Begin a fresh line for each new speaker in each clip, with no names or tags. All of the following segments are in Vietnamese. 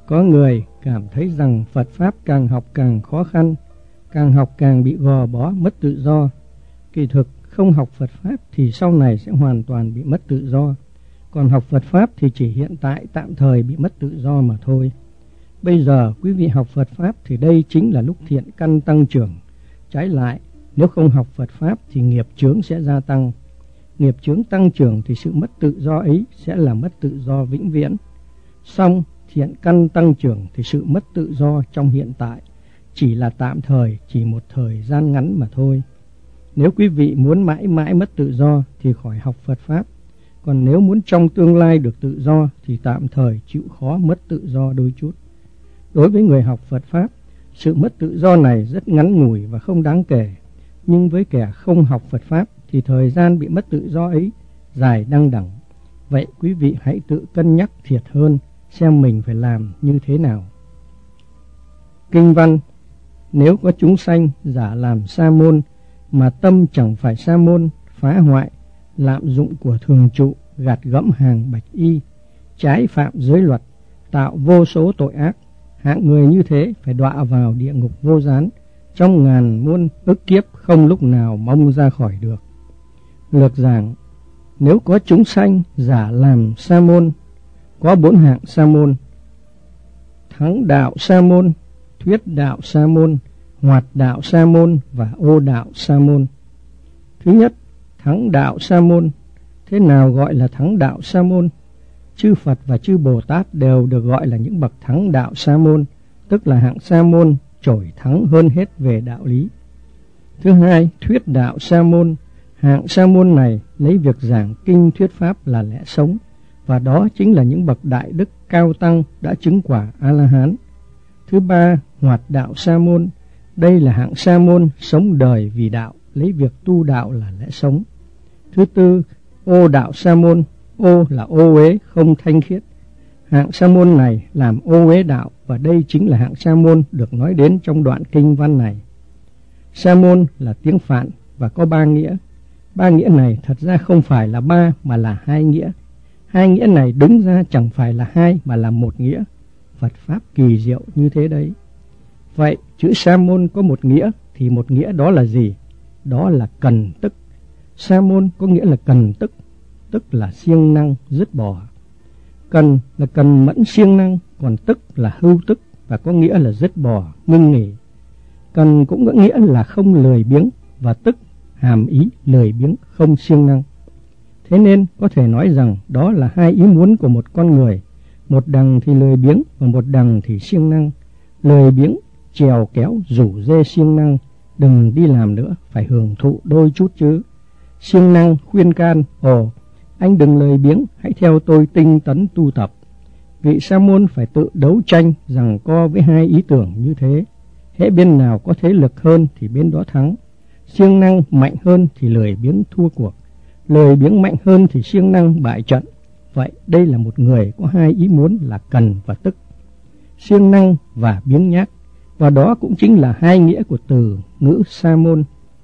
Có người cảm thấy rằng Phật Pháp càng học càng khó khăn, càng học càng bị gò bó, mất tự do. Kỳ thực không học Phật Pháp thì sau này sẽ hoàn toàn bị mất tự do. Còn học Phật Pháp thì chỉ hiện tại tạm thời bị mất tự do mà thôi. Bây giờ quý vị học Phật Pháp thì đây chính là lúc thiện căn tăng trưởng. Trái lại, nếu không học Phật Pháp thì nghiệp chướng sẽ gia tăng. Nghiệp chướng tăng trưởng thì sự mất tự do ấy sẽ là mất tự do vĩnh viễn. Song thiện căn tăng trưởng thì sự mất tự do trong hiện tại chỉ là tạm thời, chỉ một thời gian ngắn mà thôi. Nếu quý vị muốn mãi mãi mất tự do thì khỏi học Phật Pháp. Còn nếu muốn trong tương lai được tự do thì tạm thời chịu khó mất tự do đôi chút. Đối với người học Phật Pháp, sự mất tự do này rất ngắn ngủi và không đáng kể. Nhưng với kẻ không học Phật Pháp thì thời gian bị mất tự do ấy dài đăng đẳng. Vậy quý vị hãy tự cân nhắc thiệt hơn, xem mình phải làm như thế nào. Kinh văn: nếu có chúng sanh giả làm sa môn, mà tâm chẳng phải sa môn, phá hoại, lạm dụng của thường trụ, gạt gẫm hàng bạch y, trái phạm giới luật, tạo vô số tội ác, hạng người như thế phải đọa vào địa ngục vô gián, trong ngàn muôn ức kiếp không lúc nào mong ra khỏi được. Lược giảng: nếu có chúng sanh giả làm sa môn, có 4 hạng sa môn: thắng đạo sa môn, thuyết đạo sa môn, hoạt đạo sa môn và ô đạo sa môn. Thứ nhất, thắng đạo sa môn. Thế nào gọi là thắng đạo sa môn? Chư Phật và chư Bồ Tát đều được gọi là những bậc thắng đạo sa môn, tức là hạng sa môn trội thắng hơn hết về đạo lý. Thứ hai, thuyết đạo sa môn. Hạng sa môn này lấy việc giảng kinh thuyết pháp là lẽ sống, và đó chính là những bậc đại đức cao tăng đã chứng quả A-la-hán. Thứ ba, hoạt đạo sa môn. Đây là hạng sa môn sống đời vì đạo, lấy việc tu đạo là lẽ sống. Thứ tư, ô đạo sa môn. Ô là ô uế, không thanh khiết. Hạng sa môn này làm ô uế đạo, và đây chính là hạng sa môn được nói đến trong đoạn kinh văn này. Sa môn là tiếng Phạn và có 3 nghĩa. 3 nghĩa này thật ra không phải là 3 mà là 2 nghĩa. 2 nghĩa này đúng ra chẳng phải là 2 mà là 1 nghĩa. Phật Pháp kỳ diệu như thế đấy. Vậy chữ sa môn có 1 nghĩa thì 1 nghĩa đó là gì? Đó là cần tức. Sa môn có nghĩa là cần tức, tức là siêng năng, dứt bỏ. Cần là cần mẫn siêng năng, còn tức là hưu tức và có nghĩa là dứt bỏ, ngưng nghỉ. Cần cũng có nghĩa là không lười biếng, và tức hàm ý lười biếng, không siêng năng. Thế nên có thể nói rằng đó là 2 ý muốn của một con người. Một đằng thì lười biếng và một đằng thì siêng năng. Lười biếng trèo kéo rủ rê siêng năng: đừng đi làm nữa, phải hưởng thụ đôi chút chứ. Siêng năng khuyên can: ồ, anh đừng lười biếng, hãy theo tôi tinh tấn tu tập. Vị sa môn phải tự đấu tranh giằng co với 2 ý tưởng như thế. Hễ bên nào có thế lực hơn thì bên đó thắng. Siêng năng mạnh hơn thì lười biếng thua cuộc. Lười biếng mạnh hơn thì siêng năng bại trận. Vậy đây là một người có 2 ý muốn là cần và tức, siêng năng và biếng nhác, và đó cũng chính là 2 nghĩa của từ ngữ sa môn.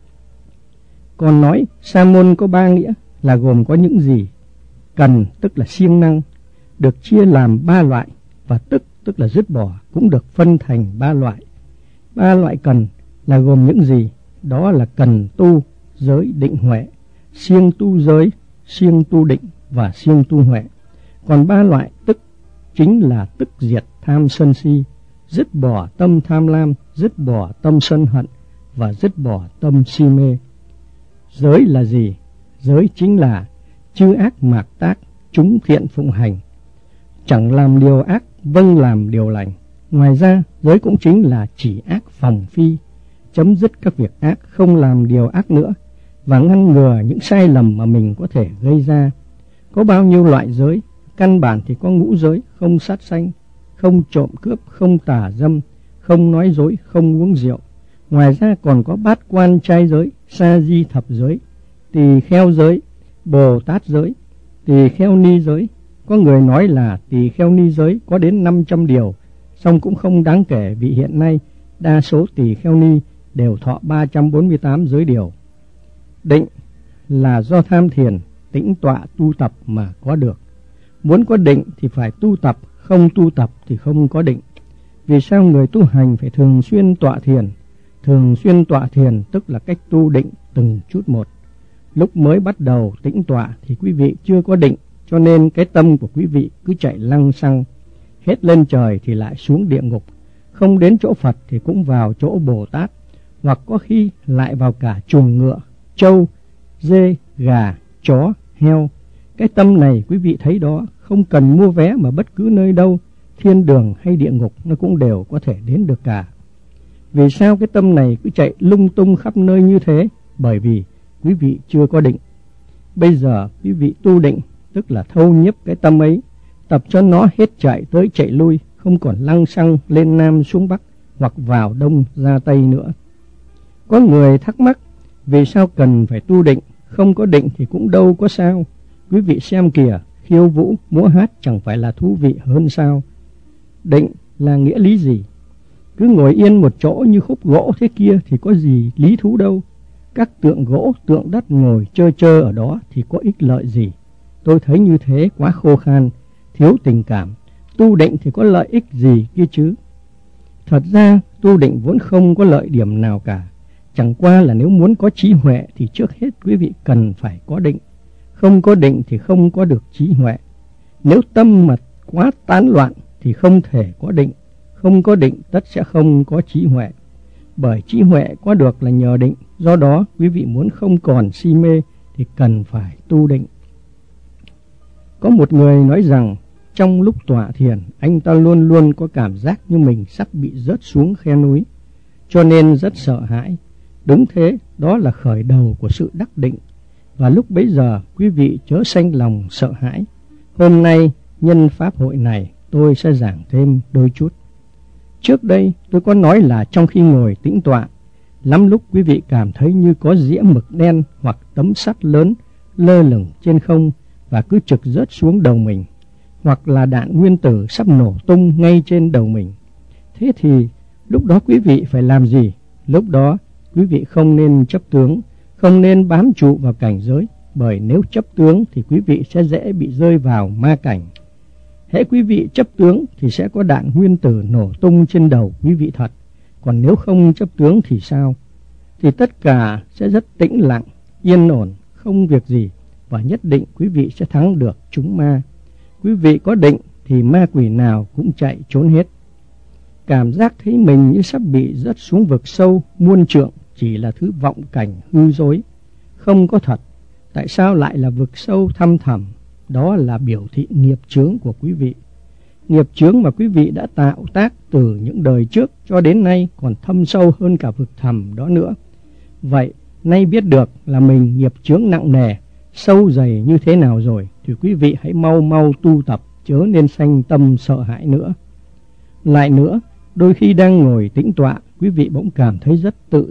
Còn nói sa môn có 3 nghĩa là gồm có những gì? Cần tức là siêng năng, được chia làm 3 loại, và tức tức là dứt bỏ cũng được phân thành 3 loại. 3 loại cần là gồm những gì? Đó là cần tu, giới, định, huệ, siêng tu giới, siêng tu định và siêng tu huệ. Còn 3 loại tức chính là tức diệt tham sân si, dứt bỏ tâm tham lam, dứt bỏ tâm sân hận và dứt bỏ tâm si mê. Giới là gì? Giới chính là chư ác mạc tác, chúng thiện phụng hành, chẳng làm điều ác, vâng làm điều lành. Ngoài ra, giới cũng chính là chỉ ác phòng phi, chấm dứt các việc ác, không làm điều ác nữa, và ngăn ngừa những sai lầm mà mình có thể gây ra. Có bao nhiêu loại giới? Căn bản thì có ngũ giới: không sát sanh, không trộm cướp, không tà dâm, không nói dối, không uống rượu. Ngoài ra còn có bát quan trai giới, sa di thập giới, tỳ kheo giới, Bồ Tát giới, tỳ kheo ni giới. Có người nói là tỳ kheo ni giới có đến 500 điều, song cũng không đáng kể vì hiện nay đa số tỳ kheo ni đều thọ 348 giới điều. Định là do tham thiền, tĩnh tọa tu tập mà có được. Muốn có định thì phải tu tập không tu tập thì không có định. Vì sao người tu hành phải thường xuyên tọa thiền? Thường xuyên tọa thiền tức là cách tu định từng chút một. Lúc mới bắt đầu tĩnh tọa thì quý vị chưa có định, cho nên cái tâm của quý vị cứ chạy lăng xăng, hết lên trời thì lại xuống địa ngục, không đến chỗ Phật thì cũng vào chỗ Bồ Tát, hoặc có khi lại vào cả chuồng ngựa, trâu, dê, gà, chó, heo. Cái tâm này quý vị thấy đó, không cần mua vé mà bất cứ nơi đâu, thiên đường hay địa ngục nó cũng đều có thể đến được cả. Vì sao cái tâm này cứ chạy lung tung khắp nơi như thế? Bởi vì quý vị chưa có định. Bây giờ quý vị tu định, tức là thâu nhiếp cái tâm ấy, tập cho nó hết chạy tới chạy lui, không còn lăng xăng lên Nam xuống Bắc hoặc vào Đông ra Tây nữa. Có người thắc mắc, vì sao cần phải tu định? Không có định thì cũng đâu có sao. Quý vị xem kìa, khiêu vũ, múa hát chẳng phải là thú vị hơn sao? Định là nghĩa lý gì? Cứ ngồi yên một chỗ như khúc gỗ thế kia thì có gì lý thú đâu. Các tượng gỗ, tượng đất ngồi chơ chơ ở đó thì có ích lợi gì? Tôi thấy như thế quá khô khan, thiếu tình cảm. Tu định thì có lợi ích gì kia chứ? Thật ra tu định vốn không có lợi điểm nào cả. Chẳng qua là nếu muốn có trí huệ thì trước hết quý vị cần phải có định. Không có định thì không có được trí huệ. Nếu tâm mà quá tán loạn thì không thể có định. Không có định tất sẽ không có trí huệ. Bởi trí huệ có được là nhờ định. Do đó quý vị muốn không còn si mê thì cần phải tu định. Có một người nói rằng trong lúc tọa thiền anh ta luôn luôn có cảm giác như mình sắp bị rớt xuống khe núi, cho nên rất sợ hãi. Đúng thế, đó là khởi đầu của sự đắc định. Và lúc bấy giờ quý vị chớ sanh lòng sợ hãi. Hôm nay nhân pháp hội này tôi sẽ giảng thêm đôi chút. Trước đây tôi có nói là trong khi ngồi tĩnh tọa, lắm lúc quý vị cảm thấy như có dĩa mực đen hoặc tấm sắt lớn lơ lửng trên không và cứ trực rớt xuống đầu mình, hoặc là đạn nguyên tử sắp nổ tung ngay trên đầu mình. Thế thì lúc đó quý vị phải làm gì? Lúc đó quý vị không nên chấp tướng, không nên bám trụ vào cảnh giới, bởi nếu chấp tướng thì quý vị sẽ dễ bị rơi vào ma cảnh. Hễ quý vị chấp tướng thì sẽ có đạn nguyên tử nổ tung trên đầu quý vị thật. Còn nếu không chấp tướng thì sao? Thì tất cả sẽ rất tĩnh lặng, yên ổn, không việc gì, và nhất định quý vị sẽ thắng được chúng ma. Quý vị có định thì ma quỷ nào cũng chạy trốn hết. Cảm giác thấy mình như sắp bị rớt xuống vực sâu muôn trượng chỉ là thứ vọng cảnh hư dối, không có thật. Tại sao lại là vực sâu thăm thẳm? Đó là biểu thị nghiệp chướng của quý vị. Nghiệp chướng mà quý vị đã tạo tác từ những đời trước cho đến nay còn thâm sâu hơn cả vực thẳm đó nữa. Vậy, nay biết được là mình nghiệp chướng nặng nề, sâu dày như thế nào rồi, thì quý vị hãy mau mau tu tập, chớ nên sanh tâm sợ hãi nữa. Lại nữa, đôi khi đang ngồi tĩnh tọa, quý vị bỗng cảm thấy rất tự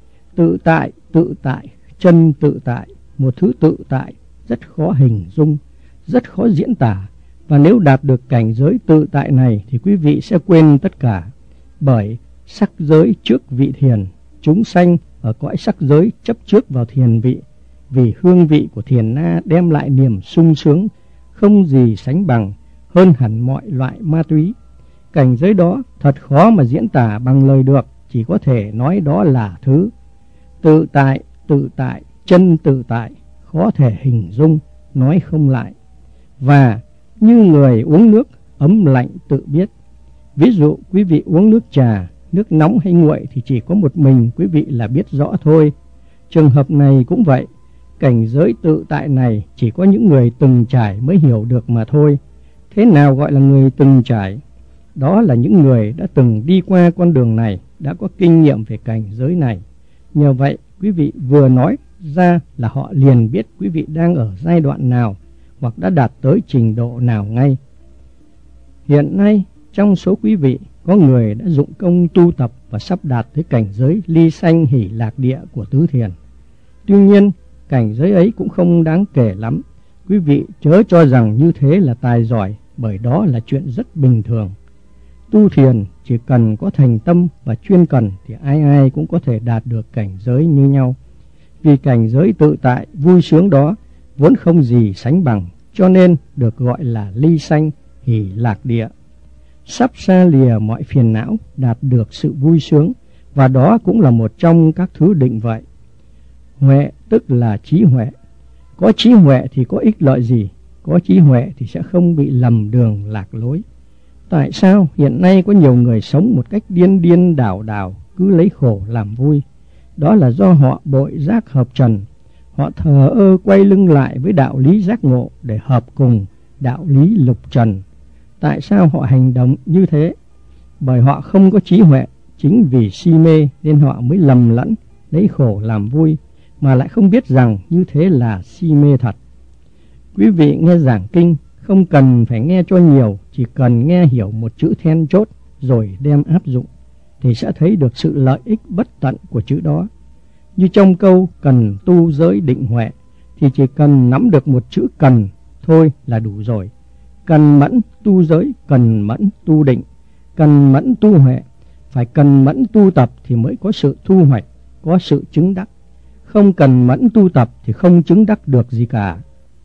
tại, chân tự tại, một thứ tự tại rất khó hình dung, rất khó diễn tả. Và nếu đạt được cảnh giới tự tại này thì quý vị sẽ quên tất cả. Bởi sắc giới trước vị thiền, chúng sanh ở cõi sắc giới chấp trước vào thiền vị, vì hương vị của thiền na đem lại niềm sung sướng không gì sánh bằng, hơn hẳn mọi loại ma túy. Cảnh giới đó thật khó mà diễn tả bằng lời được, chỉ có thể nói đó là thứ tự tại, chân tự tại, khó thể hình dung, nói không lại. Và như người uống nước ấm lạnh tự biết. Ví dụ quý vị uống nước trà, nước nóng hay nguội thì chỉ có một mình quý vị là biết rõ thôi. Trường hợp này cũng vậy. Cảnh giới tự tại này chỉ có những người từng trải mới hiểu được mà thôi. Thế nào gọi là người từng trải? Đó là những người đã từng đi qua con đường này, đã có kinh nghiệm về cảnh giới này. Nhờ vậy, quý vị vừa nói ra là họ liền biết quý vị đang ở giai đoạn nào hoặc đã đạt tới trình độ nào ngay. Hiện nay, trong số quý vị, có người đã dụng công tu tập và sắp đạt tới cảnh giới ly sanh hỷ lạc địa của tứ thiền. Tuy nhiên, cảnh giới ấy cũng không đáng kể lắm. Quý vị chớ cho rằng như thế là tài giỏi, bởi đó là chuyện rất bình thường. Tu thiền chỉ cần có thành tâm và chuyên cần thì ai ai cũng có thể đạt được cảnh giới như nhau. Vì cảnh giới tự tại, vui sướng đó vốn không gì sánh bằng, cho nên được gọi là ly sanh, hỷ lạc địa. Sắp xa lìa mọi phiền não, đạt được sự vui sướng, và đó cũng là một trong các thứ định vậy. Huệ tức là trí huệ. Có trí huệ thì có ích lợi gì? Có trí huệ thì sẽ không bị lầm đường lạc lối. Tại sao hiện nay có nhiều người sống một cách điên điên đảo đảo, cứ lấy khổ làm vui? Đó là do họ bội giác hợp trần. Họ thờ ơ quay lưng lại với đạo lý giác ngộ để hợp cùng đạo lý lục trần. Tại sao họ hành động như thế? Bởi họ không có trí huệ. Chính vì si mê nên họ mới lầm lẫn lấy khổ làm vui, mà lại không biết rằng như thế là si mê thật. Quý vị nghe giảng kinh không cần phải nghe cho nhiều, chỉ cần nghe hiểu một chữ then chốt rồi đem áp dụng thì sẽ thấy được sự lợi ích bất tận của chữ đó. Như trong câu cần tu giới định huệ thì chỉ cần nắm được một chữ cần thôi là đủ rồi. Cần mẫn tu giới, cần mẫn tu định, cần mẫn tu huệ. Phải cần mẫn tu tập thì mới có sự thu hoạch, có sự chứng đắc. Không cần mẫn tu tập thì không chứng đắc được gì cả.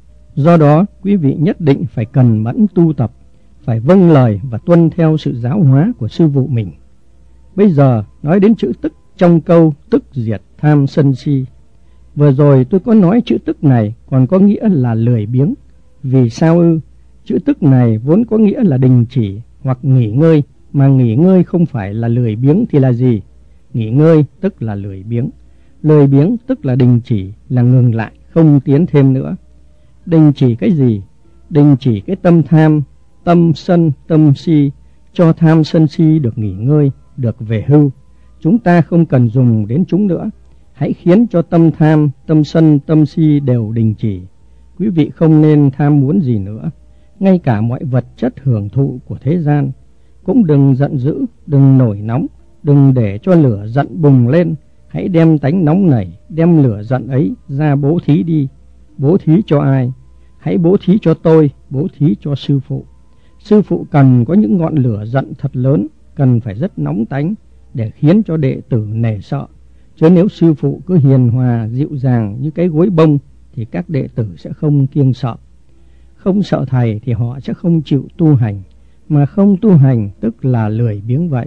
Do đó, quý vị nhất định phải cần mẫn tu tập, phải vâng lời và tuân theo sự giáo hóa của sư phụ mình. Bây giờ nói đến chữ tức trong câu tức diệt tham sân si. Vừa rồi tôi có nói chữ tức này còn có nghĩa là lười biếng. Vì sao ư? Chữ tức này vốn có nghĩa là đình chỉ hoặc nghỉ ngơi, mà nghỉ ngơi không phải là lười biếng thì là gì? Nghỉ ngơi tức là lười biếng. Lười biếng tức là đình chỉ, là ngừng lại, không tiến thêm nữa. Đình chỉ cái gì? Đình chỉ cái tâm tham, tâm sân, tâm si, cho tham sân si được nghỉ ngơi, được về hưu. Chúng ta không cần dùng đến chúng nữa. Hãy khiến cho tâm tham, tâm sân, tâm si đều đình chỉ. Quý vị không nên tham muốn gì nữa. Ngay cả mọi vật chất hưởng thụ của thế gian. Cũng đừng giận dữ, đừng nổi nóng, đừng để cho lửa giận bùng lên. Hãy đem tánh nóng nảy, đem lửa giận ấy ra bố thí đi. Bố thí cho ai? Hãy bố thí cho tôi, bố thí cho sư phụ. Sư phụ cần có những ngọn lửa giận thật lớn, cần phải rất nóng tánh để khiến cho đệ tử nể sợ. Chứ nếu sư phụ cứ hiền hòa, dịu dàng như cái gối bông thì các đệ tử sẽ không kiêng sợ. Không sợ thầy thì họ sẽ không chịu tu hành, mà không tu hành tức là lười biếng vậy.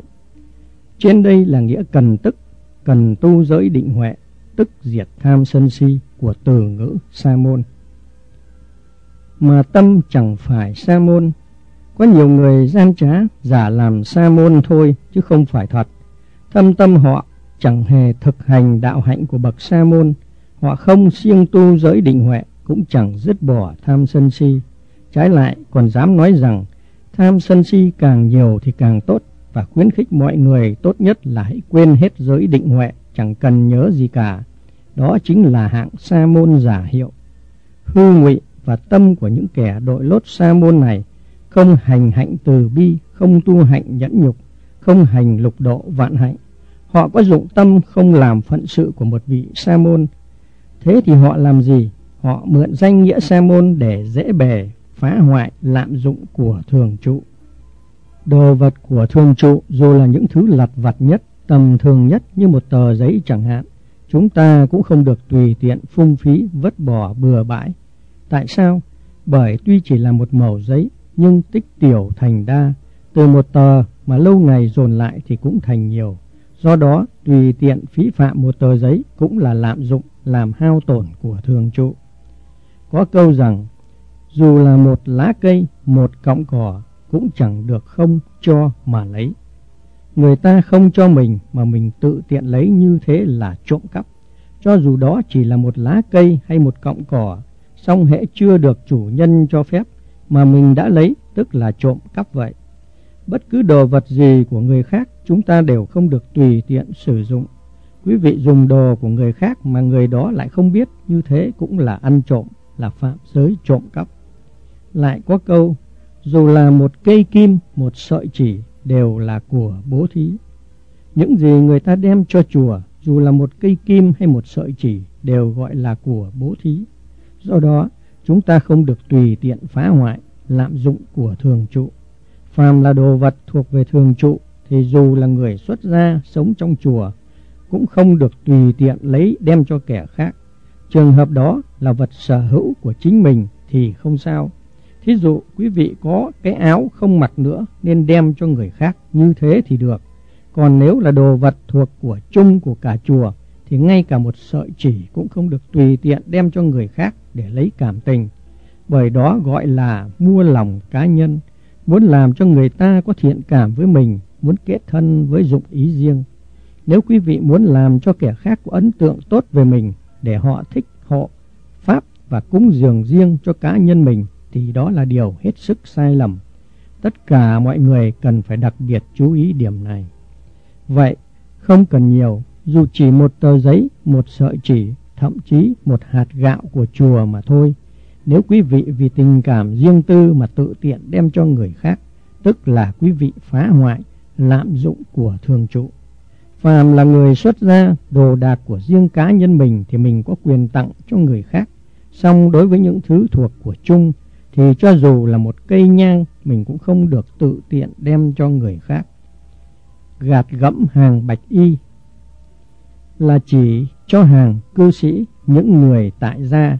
Trên đây là nghĩa cần tức, cần tu giới định huệ, tức diệt tham sân si của từ ngữ sa môn. Mà tâm chẳng phải sa môn. Có nhiều người gian trá giả làm sa môn thôi chứ không phải thật. Thâm tâm họ chẳng hề thực hành đạo hạnh của bậc sa môn. Họ không siêng tu giới định huệ, cũng chẳng dứt bỏ tham sân si. Trái lại còn dám nói rằng tham sân si càng nhiều thì càng tốt, và khuyến khích mọi người tốt nhất là hãy quên hết giới định huệ, chẳng cần nhớ gì cả. Đó chính là hạng sa môn giả hiệu. Hư ngụy và tâm của những kẻ đội lốt sa môn này không hành hạnh từ bi, không tu hạnh nhẫn nhục, không hành lục độ vạn hạnh. Họ có dụng tâm không làm phận sự của một vị sa môn. Thế thì họ làm gì? Họ mượn danh nghĩa sa môn để dễ bề, phá hoại, lạm dụng của thường trụ. Đồ vật của thường trụ dù là những thứ lặt vặt nhất, tầm thường nhất như một tờ giấy chẳng hạn, chúng ta cũng không được tùy tiện phung phí, vứt bỏ bừa bãi. Tại sao? Bởi tuy chỉ là một mẩu giấy nhưng tích tiểu thành đa, từ một tờ mà lâu ngày dồn lại thì cũng thành nhiều. Do đó tùy tiện phí phạm một tờ giấy cũng là lạm dụng, làm hao tổn của thường trụ. Có câu rằng dù là một lá cây, một cọng cỏ cũng chẳng được không cho mà lấy. Người ta không cho mình mà mình tự tiện lấy, như thế là trộm cắp. Cho dù đó chỉ là một lá cây hay một cọng cỏ, song hễ chưa được chủ nhân cho phép mà mình đã lấy, tức là trộm cắp vậy. Bất cứ đồ vật gì của người khác chúng ta đều không được tùy tiện sử dụng. Quý vị dùng đồ của người khác mà người đó lại không biết, như thế cũng là ăn trộm, là phạm giới trộm cắp. Lại có câu, dù là một cây kim, một sợi chỉ đều là của bố thí. Những gì người ta đem cho chùa, dù là một cây kim hay một sợi chỉ, đều gọi là của bố thí. Do đó, chúng ta không được tùy tiện phá hoại, lạm dụng của thường trụ. Phàm là đồ vật thuộc về thường trụ thì dù là người xuất gia sống trong chùa cũng không được tùy tiện lấy đem cho kẻ khác. Trường hợp đó là vật sở hữu của chính mình thì không sao. Thí dụ quý vị có cái áo không mặc nữa nên đem cho người khác, như thế thì được. Còn nếu là đồ vật thuộc của chung của cả chùa thì ngay cả một sợi chỉ cũng không được tùy tiện đem cho người khác để lấy cảm tình. Bởi đó gọi là mua lòng cá nhân, muốn làm cho người ta có thiện cảm với mình, muốn kết thân với dụng ý riêng. Nếu quý vị muốn làm cho kẻ khác có ấn tượng tốt về mình để họ thích hộ pháp và cúng dường riêng cho cá nhân mình thì đó là điều hết sức sai lầm. Tất cả mọi người cần phải đặc biệt chú ý điểm này. Vậy không cần nhiều, dù chỉ một tờ giấy, một sợi chỉ, thậm chí một hạt gạo của chùa mà thôi. Nếu quý vị vì tình cảm riêng tư mà tự tiện đem cho người khác, tức là quý vị phá hoại, lạm dụng của thường trụ. Phàm là người xuất gia, đồ đạc của riêng cá nhân mình thì mình có quyền tặng cho người khác. Song đối với những thứ thuộc của chung thì cho dù là một cây nhang mình cũng không được tự tiện đem cho người khác. Gạt gẫm hàng bạch y là chỉ cho hàng cư sĩ, những người tại gia.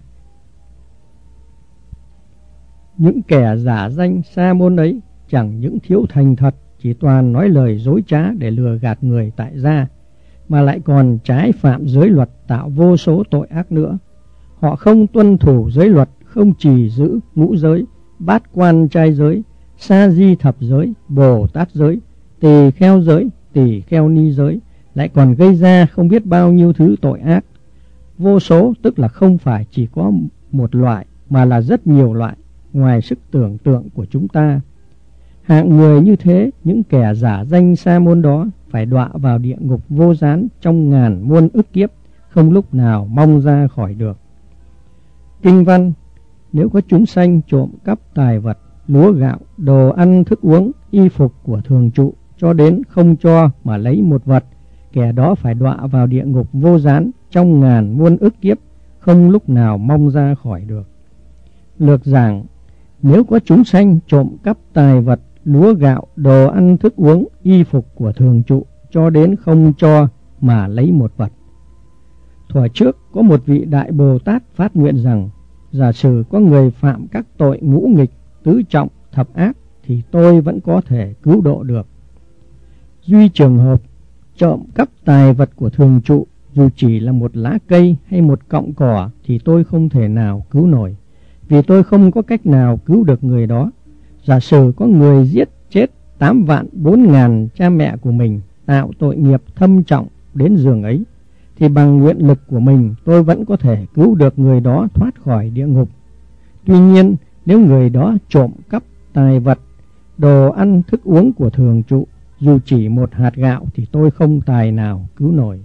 Những kẻ giả danh sa môn ấy chẳng những thiếu thành thật, chỉ toàn nói lời dối trá để lừa gạt người tại gia, mà lại còn trái phạm giới luật, tạo vô số tội ác nữa. Họ không tuân thủ giới luật, không trì giữ ngũ giới, bát quan trai giới, sa di thập giới, Bồ Tát giới, tỳ kheo giới, tỳ kheo ni giới, lại còn gây ra không biết bao nhiêu thứ tội ác. Vô số tức là không phải chỉ có một loại mà là rất nhiều loại, ngoài sức tưởng tượng của chúng ta. Hạng người như thế, những kẻ giả danh sa môn đó phải đọa vào địa ngục vô gián trong ngàn muôn ức kiếp, không lúc nào mong ra khỏi được. Kinh văn: nếu có chúng sanh trộm cắp tài vật, lúa gạo, đồ ăn thức uống, y phục của thường trụ, cho đến không cho mà lấy một vật, kẻ đó phải đọa vào địa ngục vô gián trong ngàn muôn ức kiếp, không lúc nào mong ra khỏi được. Lược giảng: nếu có chúng sanh trộm cắp tài vật, lúa gạo, đồ ăn thức uống, y phục của thường trụ, cho đến không cho mà lấy một vật. Thuở trước có một vị Đại Bồ Tát phát nguyện rằng, giả sử có người phạm các tội ngũ nghịch, tứ trọng, thập ác thì tôi vẫn có thể cứu độ được. Duy trường hợp trộm cắp tài vật của thường trụ, dù chỉ là một lá cây hay một cọng cỏ thì tôi không thể nào cứu nổi, vì tôi không có cách nào cứu được người đó. Giả sử có người giết chết 8.400.000 cha mẹ của mình, tạo tội nghiệp thâm trọng đến giường ấy, thì bằng nguyện lực của mình tôi vẫn có thể cứu được người đó thoát khỏi địa ngục. Tuy nhiên, nếu người đó trộm cắp tài vật, đồ ăn thức uống của thường trụ, dù chỉ một hạt gạo thì tôi không tài nào cứu nổi.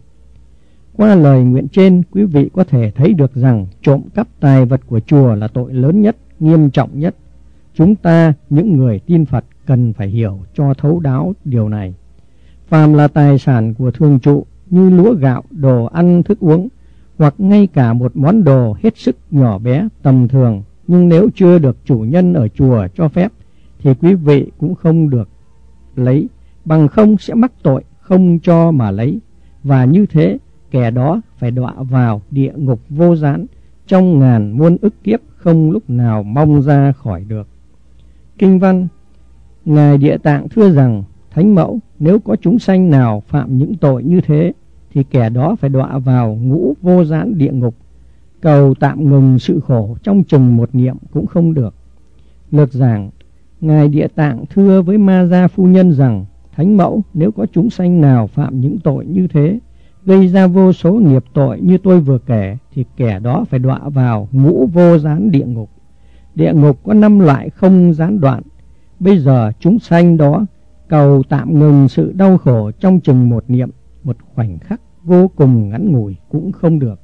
Qua lời nguyện trên, quý vị có thể thấy được rằng trộm cắp tài vật của chùa là tội lớn nhất, nghiêm trọng nhất. Chúng ta, những người tin Phật, cần phải hiểu cho thấu đáo điều này. Phàm là tài sản của thường trụ như lúa gạo, đồ ăn thức uống, hoặc ngay cả một món đồ hết sức nhỏ bé, tầm thường, nhưng nếu chưa được chủ nhân ở chùa cho phép thì quý vị cũng không được lấy, bằng không sẽ mắc tội không cho mà lấy, và như thế kẻ đó phải đọa vào địa ngục vô gián trong ngàn muôn ức kiếp, không lúc nào mong ra khỏi được. Kinh văn: Ngài Địa Tạng thưa rằng, Thánh Mẫu, nếu có chúng sanh nào phạm những tội như thế thì kẻ đó phải đọa vào ngũ vô gián địa ngục, cầu tạm ngừng sự khổ trong chừng một niệm cũng không được. Lược giảng: Ngài Địa Tạng thưa với Ma Gia phu nhân rằng, Thánh Mẫu, nếu có chúng sanh nào phạm những tội như thế, gây ra vô số nghiệp tội như tôi vừa kể, thì kẻ đó phải đọa vào ngũ vô gián địa ngục. Địa ngục có 5 loại không gián đoạn. Bây giờ chúng sanh đó cầu tạm ngừng sự đau khổ trong chừng một niệm, một khoảnh khắc vô cùng ngắn ngủi cũng không được.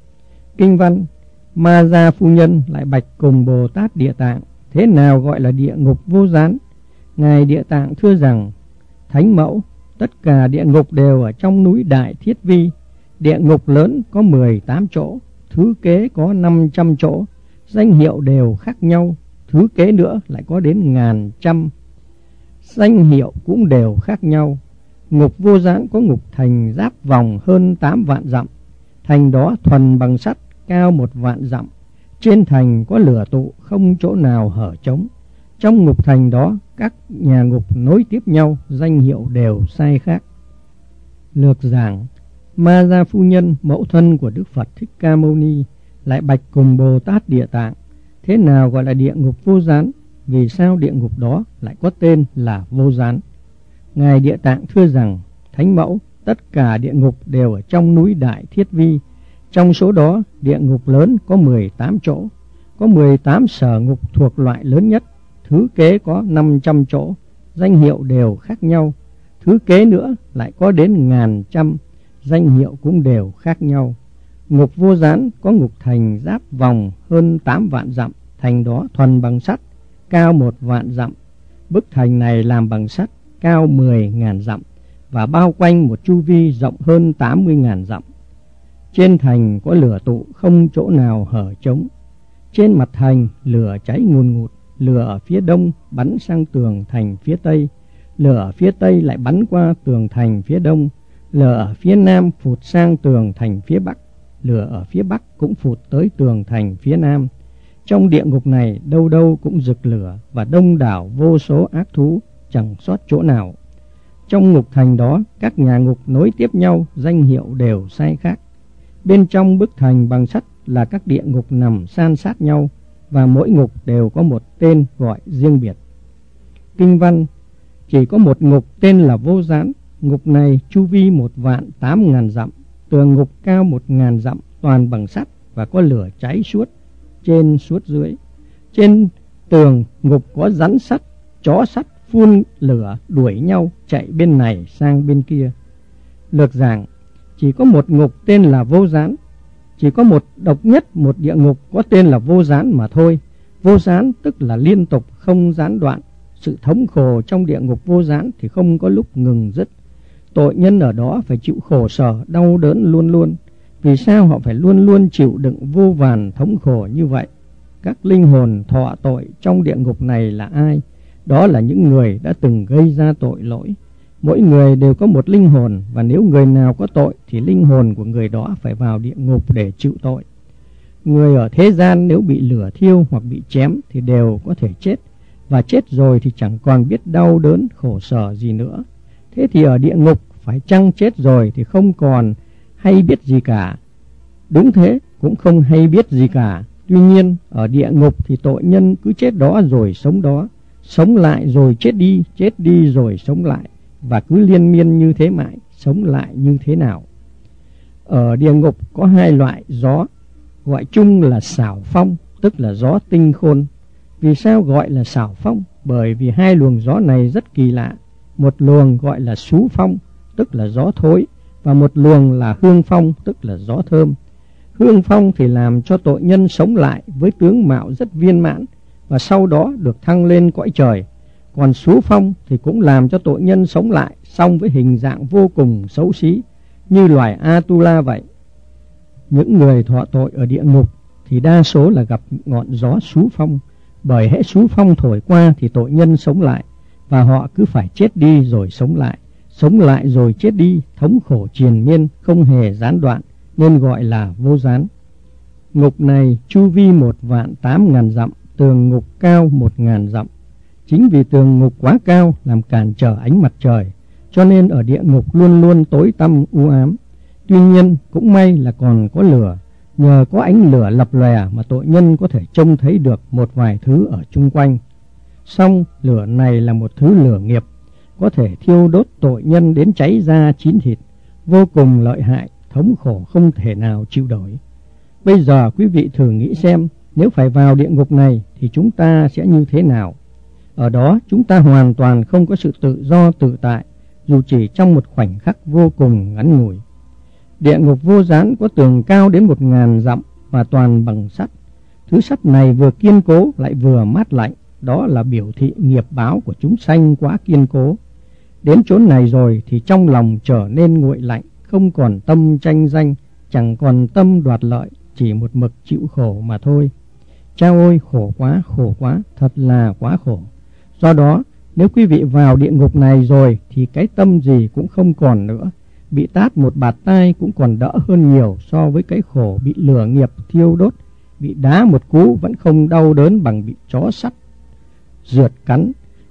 Kinh văn: Ma Gia phu nhân lại bạch cùng Bồ Tát Địa Tạng, thế nào gọi là địa ngục vô gián? Ngài Địa Tạng thưa rằng, Thánh Mẫu, tất cả địa ngục đều ở trong núi Đại Thiết Vi. Địa ngục lớn có 18 chỗ, thứ kế có 500 chỗ, danh hiệu đều khác nhau, thứ kế nữa lại có đến ngàn trăm, danh hiệu cũng đều khác nhau. Ngục vô gián có ngục thành giáp vòng hơn 8 vạn dặm, thành đó thuần bằng sắt, cao 1 vạn dặm, trên thành có lửa tụ, không chỗ nào hở trống. Trong ngục thành đó, các nhà ngục nối tiếp nhau, danh hiệu đều sai khác. Lược giảng: Ma Gia Phu Nhân, mẫu thân của Đức Phật Thích Ca Mâu Ni, lại bạch cùng Bồ Tát Địa Tạng: thế nào gọi là địa ngục vô gián? Vì sao địa ngục đó lại có tên là vô gián? Ngài Địa Tạng thưa rằng: Thánh mẫu, tất cả địa ngục đều ở trong núi Đại Thiết Vi. Trong số đó, địa ngục lớn có 18 chỗ, có 18 sở ngục thuộc loại lớn nhất, thứ kế có 500 chỗ, danh hiệu đều khác nhau. Thứ kế nữa lại có đến 1.000, danh hiệu cũng đều khác nhau. Ngục vô gián có ngục thành giáp vòng hơn 8 vạn dặm, thành đó thuần bằng sắt, cao 1 vạn dặm. Bức thành này làm bằng sắt, cao 10.000 dặm và bao quanh một chu vi rộng hơn 80.000 dặm. Trên thành có lửa tụ, không chỗ nào hở trống. Trên mặt thành lửa cháy ngùn ngụt, lửa ở phía đông bắn sang tường thành phía tây, lửa ở phía tây lại bắn qua tường thành phía đông, lửa ở phía nam phụt sang tường thành phía bắc, lửa ở phía bắc cũng phụt tới tường thành phía nam. Trong địa ngục này đâu đâu cũng rực lửa và đông đảo vô số ác thú, chẳng sót chỗ nào. Trong ngục thành đó, các nhà ngục nối tiếp nhau, danh hiệu đều sai khác. Bên trong bức thành bằng sắt là các địa ngục nằm san sát nhau, và mỗi ngục đều có một tên gọi riêng biệt. Kinh văn: chỉ có một ngục tên là vô gián. Ngục này chu vi 1.800.000 dặm, tường ngục cao 1.000 dặm, toàn bằng sắt và có lửa cháy suốt trên suốt dưới. Trên tường ngục có rắn sắt, chó sắt phun lửa đuổi nhau chạy bên này sang bên kia. Lược giảng: chỉ có một ngục tên là vô gián. Chỉ có một độc nhất một địa ngục có tên là vô gián mà thôi. Vô gián tức là liên tục, không gián đoạn. Sự thống khổ trong địa ngục vô gián thì không có lúc ngừng dứt. Tội nhân ở đó phải chịu khổ sở, đau đớn luôn luôn. Vì sao họ phải luôn luôn chịu đựng vô vàn thống khổ như vậy? Các linh hồn thọ tội trong địa ngục này là ai? Đó là những người đã từng gây ra tội lỗi. Mỗi người đều có một linh hồn, và nếu người nào có tội thì linh hồn của người đó phải vào địa ngục để chịu tội. Người ở thế gian nếu bị lửa thiêu hoặc bị chém thì đều có thể chết, và chết rồi thì chẳng còn biết đau đớn khổ sở gì nữa. Thế thì ở địa ngục phải chăng chết rồi thì không còn hay biết gì cả? Đúng thế, cũng không hay biết gì cả. Tuy nhiên ở địa ngục thì tội nhân cứ chết đó rồi sống đó, sống lại rồi chết đi rồi sống lại, và cứ liên miên như thế mãi, sống lại như thế nào. Ở địa ngục có 2 loại gió, gọi chung là xảo phong, tức là gió tinh khôn. Vì sao gọi là xảo phong? Bởi vì 2 luồng gió này rất kỳ lạ. Một luồng gọi là xú phong, tức là gió thối, và một luồng là hương phong, tức là gió thơm. Hương phong thì làm cho tội nhân sống lại với tướng mạo rất viên mãn, và sau đó được thăng lên cõi trời. Còn xú phong thì cũng làm cho tội nhân sống lại, song với hình dạng vô cùng xấu xí, như loài Atula vậy. Những người thọ tội ở địa ngục thì đa số là gặp ngọn gió xú phong, bởi hễ xú phong thổi qua thì tội nhân sống lại, và họ cứ phải chết đi rồi sống lại rồi chết đi, thống khổ triền miên, không hề gián đoạn, nên gọi là vô gián. Ngục này chu vi 1.800.000 dặm, tường ngục cao 1.000 dặm. Chính vì tường ngục quá cao làm cản trở ánh mặt trời, cho nên ở địa ngục luôn luôn tối tăm u ám. Tuy nhiên cũng may là còn có lửa, nhờ có ánh lửa lập lòe mà tội nhân có thể trông thấy được một vài thứ ở chung quanh. Song lửa này là một thứ lửa nghiệp, có thể thiêu đốt tội nhân đến cháy da chín thịt, vô cùng lợi hại, thống khổ không thể nào chịu nổi. Bây giờ quý vị thử nghĩ xem, nếu phải vào địa ngục này thì chúng ta sẽ như thế nào? Ở đó chúng ta hoàn toàn không có sự tự do tự tại, dù chỉ trong một khoảnh khắc vô cùng ngắn ngủi. Địa ngục vô gián có tường cao đến 1.000 dặm và toàn bằng sắt. Thứ sắt này vừa kiên cố lại vừa mát lạnh, đó là biểu thị nghiệp báo của chúng sanh quá kiên cố. Đến chốn này rồi thì trong lòng trở nên nguội lạnh, không còn tâm tranh danh, chẳng còn tâm đoạt lợi, chỉ một mực chịu khổ mà thôi. Chao ôi, khổ quá, thật là quá khổ. Do đó, nếu quý vị vào địa ngục này rồi thì cái tâm gì cũng không còn nữa. Bị tát một bạt tai cũng còn đỡ hơn nhiều so với cái khổ bị lửa nghiệp thiêu đốt. Bị đá một cú vẫn không đau đớn bằng bị chó sắt rượt cắn.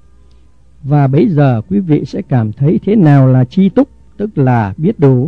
Và bấy giờ quý vị sẽ cảm thấy thế nào là chi túc, tức là biết đủ.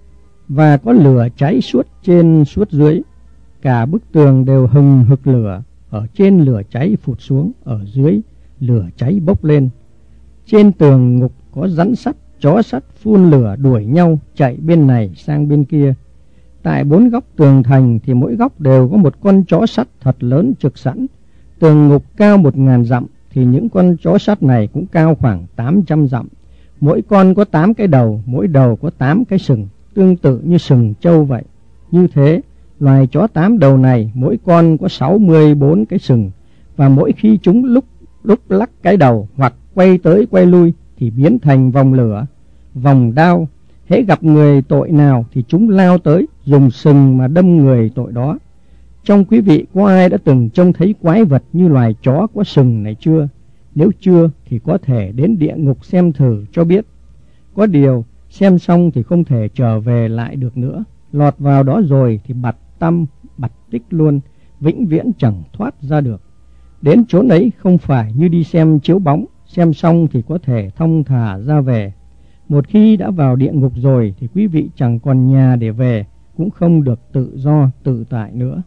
Và có lửa cháy suốt trên suốt dưới. Cả bức tường đều hừng hực lửa, ở trên lửa cháy phụt xuống, ở dưới lửa cháy bốc lên. Trên tường ngục có rắn sắt, chó sắt phun lửa đuổi nhau chạy bên này sang bên kia. Tại 4 góc tường thành thì mỗi góc đều có một con chó sắt thật lớn trực sẵn. Tường ngục cao 1000 dặm thì những con chó sắt này cũng cao khoảng 800 dặm. Mỗi con có 8 cái đầu, mỗi đầu có 8 cái sừng, tương tự như sừng trâu vậy. Như thế, loài chó 8 đầu này mỗi con có 64 cái sừng, và mỗi khi chúng lúc lắc cái đầu hoặc quay tới quay lui thì biến thành vòng lửa, vòng đao. Hễ gặp người tội nào thì chúng lao tới dùng sừng mà đâm người tội đó. Trong quý vị có ai đã từng trông thấy quái vật như loài chó có sừng này chưa? Nếu chưa thì có thể đến địa ngục xem thử cho biết. Có điều xem xong thì không thể trở về lại được nữa. Lọt vào đó rồi thì bặt tâm bặt tích luôn, vĩnh viễn chẳng thoát ra được. Đến chốn ấy không phải như đi xem chiếu bóng, xem xong thì có thể thong thả ra về. Một khi đã vào địa ngục rồi thì quý vị chẳng còn nhà để về, cũng không được tự do tự tại nữa.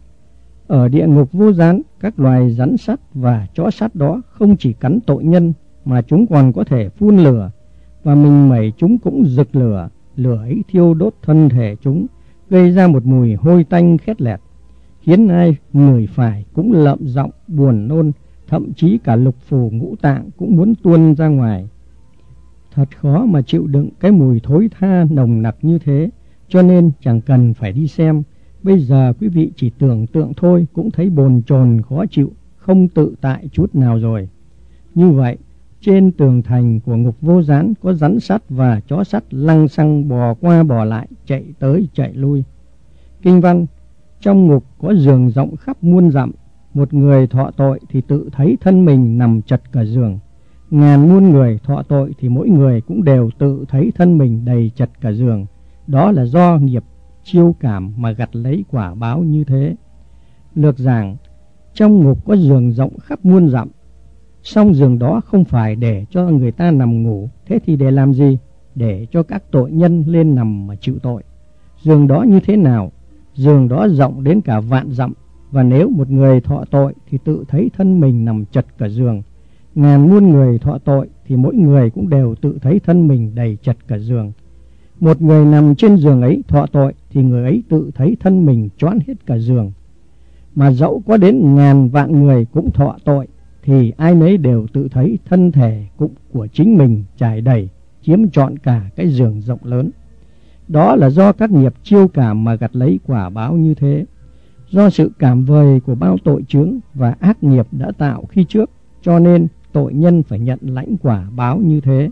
Ở địa ngục vô gián, các loài rắn sắt và chó sắt đó không chỉ cắn tội nhân mà chúng còn có thể phun lửa, và mình mẩy chúng cũng rực lửa. Lửa ấy thiêu đốt thân thể chúng, gây ra một mùi hôi tanh khét lẹt, khiến ai người phải cũng lợm giọng buồn nôn, thậm chí cả lục phủ ngũ tạng cũng muốn tuôn ra ngoài. Thật khó mà chịu đựng cái mùi thối tha nồng nặc như thế, cho nên chẳng cần phải đi xem. Bây giờ quý vị chỉ tưởng tượng thôi cũng thấy bồn chồn khó chịu, không tự tại chút nào rồi. Như vậy, trên tường thành của ngục vô gián có rắn sắt và chó sắt lăng xăng bò qua bò lại, chạy tới chạy lui. Kinh văn: trong ngục có giường rộng khắp muôn dặm, một người thọ tội thì tự thấy thân mình nằm chật cả giường. Ngàn muôn người thọ tội thì mỗi người cũng đều tự thấy thân mình đầy chật cả giường. Đó là do nghiệp chiêu cảm mà gặt lấy quả báo như thế. Lược giảng: trong ngục có giường rộng khắp muôn dặm, song giường đó không phải để cho người ta nằm ngủ. Thế thì để làm gì? Để cho các tội nhân lên nằm mà chịu tội. Giường đó như thế nào? Giường đó rộng đến cả vạn dặm, và nếu một người thọ tội thì tự thấy thân mình nằm chật cả giường. Ngàn muôn người thọ tội thì mỗi người cũng đều tự thấy thân mình đầy chật cả giường. Một người nằm trên giường ấy thọ tội thì người ấy tự thấy thân mình choán hết cả giường. Mà dẫu có đến ngàn vạn người cũng thọ tội thì ai nấy đều tự thấy thân thể cũng của chính mình trải đầy, chiếm trọn cả cái giường rộng lớn. Đó là do các nghiệp chiêu cảm mà gặt lấy quả báo như thế. Do sự cảm vời của bao tội chướng và ác nghiệp đã tạo khi trước, cho nên tội nhân phải nhận lãnh quả báo như thế.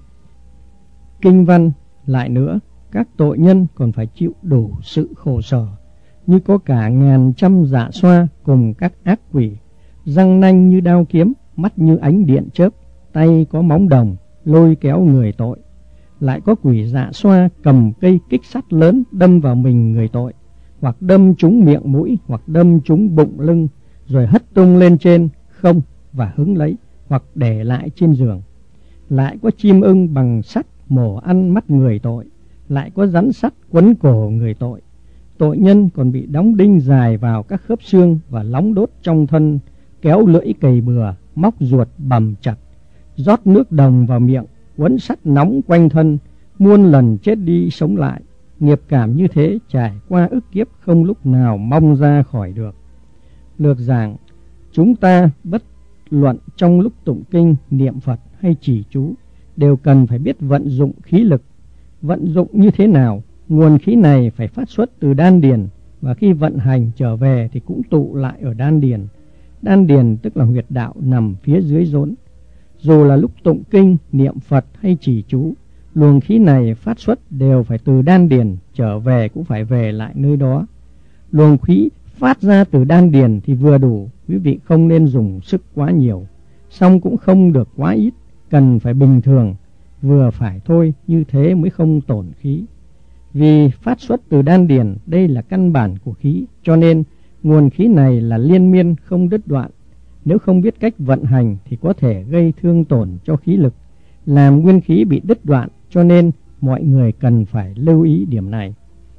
Kinh văn lại nữa: các tội nhân còn phải chịu đủ sự khổ sở, như có cả ngàn trăm dạ xoa cùng các ác quỷ, răng nanh như đao kiếm, mắt như ánh điện chớp, tay có móng đồng lôi kéo người tội. Lại có quỷ dạ xoa cầm cây kích sắt lớn đâm vào mình người tội, hoặc đâm trúng miệng mũi, hoặc đâm trúng bụng lưng, rồi hất tung lên trên không và hứng lấy, hoặc để lại trên giường. Lại có chim ưng bằng sắt mổ ăn mắt người tội. Lại có rắn sắt quấn cổ người tội. Tội nhân còn bị đóng đinh dài vào các khớp xương và nóng đốt trong thân, kéo lưỡi cày bừa, móc ruột bầm chặt, rót nước đồng vào miệng, quấn sắt nóng quanh thân, muôn lần chết đi sống lại. Nghiệp cảm như thế trải qua ức kiếp không lúc nào mong ra khỏi được. Lược giảng: chúng ta bất luận trong lúc tụng kinh, niệm Phật hay trì chú đều cần phải biết vận dụng khí lực. Vận dụng như thế nào? Nguồn khí này phải phát xuất từ đan điền, và khi vận hành trở về thì cũng tụ lại ở đan điền. Đan điền tức là huyệt đạo nằm phía dưới rốn. Dù là lúc tụng kinh, niệm Phật hay trì chú, luồng khí này phát xuất đều phải từ đan điền, trở về cũng phải về lại nơi đó. Luồng khí phát ra từ đan điền thì vừa đủ, quý vị không nên dùng sức quá nhiều, song cũng không được quá ít, cần phải bình thường, vừa phải thôi, như thế mới không tổn khí. Vì phát xuất từ đan điền, đây là căn bản của khí, cho nên nguồn khí này là liên miên không đứt đoạn. Nếu không biết cách vận hành thì có thể gây thương tổn cho khí lực, làm nguyên khí bị đứt đoạn, cho nên mọi người cần phải lưu ý điểm này.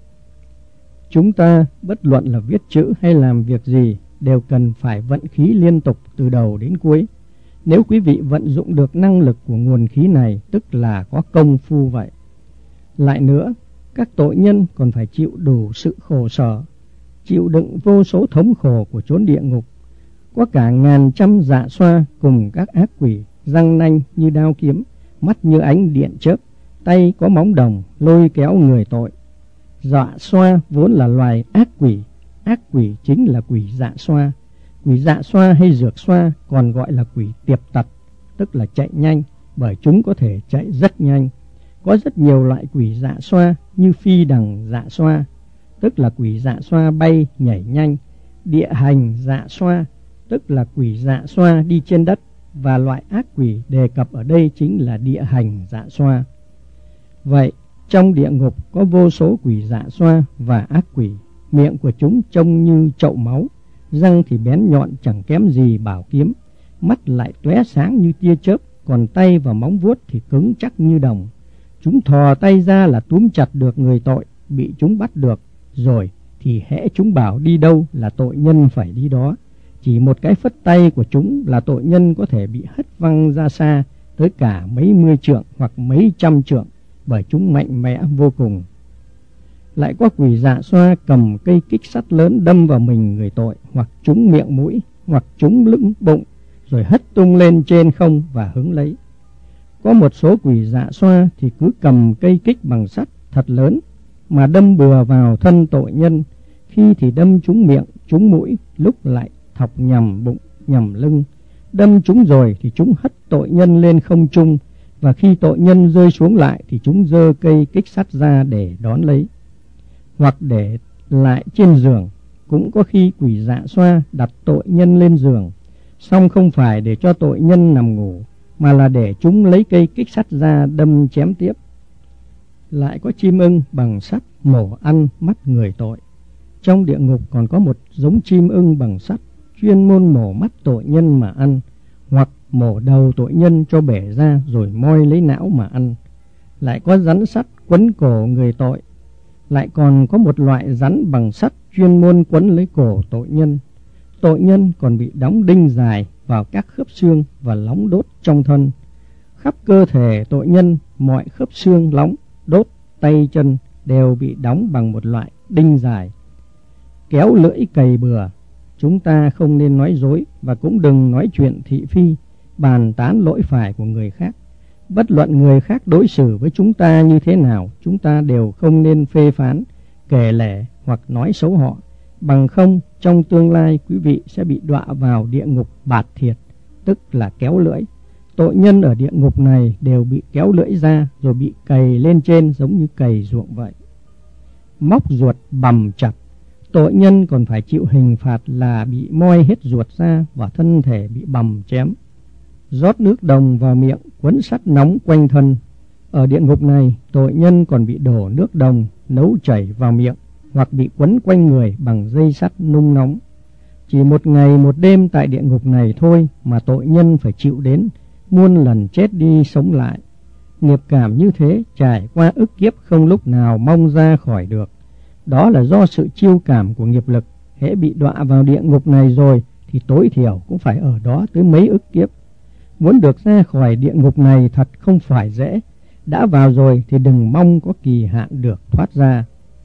Chúng ta bất luận là viết chữ hay làm việc gì đều cần phải vận khí liên tục từ đầu đến cuối. Nếu quý vị vận dụng được năng lực của nguồn khí này, tức là có công phu vậy. Lại nữa, các tội nhân còn phải chịu đủ sự khổ sở, chịu đựng vô số thống khổ của chốn địa ngục. Có cả ngàn trăm dạ xoa cùng các ác quỷ, răng nanh như đao kiếm, mắt như ánh điện chớp, tay có móng đồng lôi kéo người tội. Dạ xoa vốn là loài ác quỷ chính là quỷ dạ xoa. Quỷ dạ xoa hay dược xoa còn gọi là quỷ tiệp tật, tức là chạy nhanh, bởi chúng có thể chạy rất nhanh. Có rất nhiều loại quỷ dạ xoa như phi đằng dạ xoa, tức là quỷ dạ xoa bay nhảy nhanh, địa hành dạ xoa, tức là quỷ dạ xoa đi trên đất, và loại ác quỷ đề cập ở đây chính là địa hành dạ xoa. Vậy, trong địa ngục có vô số quỷ dạ xoa và ác quỷ, miệng của chúng trông như chậu máu, răng thì bén nhọn chẳng kém gì bảo kiếm, mắt lại tóe sáng như tia chớp, còn tay và móng vuốt thì cứng chắc như đồng. Chúng thò tay ra là túm chặt được người tội, bị chúng bắt được rồi thì hễ chúng bảo đi đâu là tội nhân phải đi đó. Chỉ một cái phất tay của chúng là tội nhân có thể bị hất văng ra xa tới cả mấy mươi trượng hoặc mấy trăm trượng, bởi chúng mạnh mẽ vô cùng. Lại có quỷ dạ xoa cầm cây kích sắt lớn đâm vào mình người tội, hoặc trúng miệng mũi, hoặc trúng lưng bụng, rồi hất tung lên trên không và hứng lấy. Có một số quỷ dạ xoa thì cứ cầm cây kích bằng sắt thật lớn mà đâm bừa vào thân tội nhân, khi thì đâm trúng miệng, trúng mũi, lúc lại thọc nhằm bụng, nhằm lưng. Đâm trúng rồi thì chúng hất tội nhân lên không trung, và khi tội nhân rơi xuống lại thì chúng giơ cây kích sắt ra để đón lấy, hoặc để lại trên giường. Cũng có khi quỷ dạ xoa đặt tội nhân lên giường, song không phải để cho tội nhân nằm ngủ, mà là để chúng lấy cây kích sắt ra đâm chém tiếp. Lại có chim ưng bằng sắt mổ ăn mắt người tội. Trong địa ngục còn có một giống chim ưng bằng sắt chuyên môn mổ mắt tội nhân mà ăn, hoặc mổ đầu tội nhân cho bể ra rồi moi lấy não mà ăn. Lại có rắn sắt quấn cổ người tội. Lại còn có một loại rắn bằng sắt chuyên môn quấn lấy cổ tội nhân. Tội nhân còn bị đóng đinh dài vào các khớp xương và lóng đốt trong thân. Khắp cơ thể tội nhân, mọi khớp xương lóng, đốt, tay chân đều bị đóng bằng một loại đinh dài. Kéo lưỡi cày bừa. Chúng ta không nên nói dối và cũng đừng nói chuyện thị phi, bàn tán lỗi phải của người khác. Bất luận người khác đối xử với chúng ta như thế nào, chúng ta đều không nên phê phán, kể lể hoặc nói xấu họ. Bằng không, trong tương lai quý vị sẽ bị đọa vào địa ngục bạt thiệt, tức là kéo lưỡi. Tội nhân ở địa ngục này đều bị kéo lưỡi ra rồi bị cày lên trên giống như cày ruộng vậy. Móc ruột bầm chặt. Tội nhân còn phải chịu hình phạt là bị moi hết ruột ra và thân thể bị bầm chém. Rót nước đồng vào miệng, quấn sắt nóng quanh thân. Ở địa ngục này, tội nhân còn bị đổ nước đồng nấu chảy vào miệng, hoặc bị quấn quanh người bằng dây sắt nung nóng. Chỉ một ngày một đêm tại địa ngục này thôi mà tội nhân phải chịu đến muôn lần chết đi sống lại. Nghiệp cảm như thế trải qua ức kiếp không lúc nào mong ra khỏi được. Đó là do sự chiêu cảm của nghiệp lực. Hễ bị đọa vào địa ngục này rồi thì tối thiểu cũng phải ở đó tới mấy ức kiếp. Muốn được ra khỏi địa ngục này thật không phải dễ. Đã vào rồi thì đừng mong có kỳ hạn được thoát ra.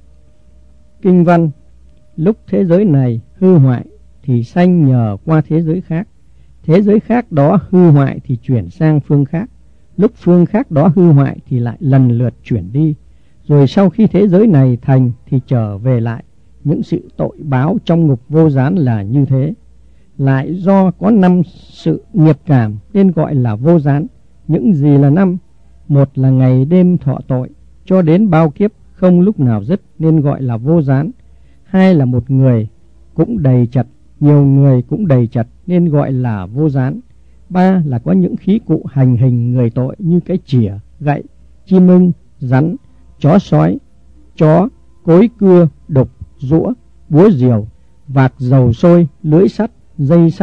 Kinh văn: lúc thế giới này hư hoại thì sanh nhờ qua thế giới khác. Thế giới khác đó hư hoại thì chuyển sang phương khác. Lúc phương khác đó hư hoại thì lại lần lượt chuyển đi. Rồi sau khi thế giới này thành thì trở về lại. Những sự tội báo trong ngục vô gián là như thế. Lại do có 5 sự nghiệp cảm nên gọi là vô gián. Những gì là 5? Một là ngày đêm thọ tội cho đến bao kiếp không lúc nào dứt nên gọi là vô gián. 2 là một người cũng đầy chật, nhiều người cũng đầy chật nên gọi là vô gián. 3 là có những khí cụ hành hình người tội như cái chỉa, gậy, chim ưng, rắn, chó sói, chó, cối cưa, đục, rũa, búa rìu, vạc dầu sôi, lưỡi sắt, dây sắt,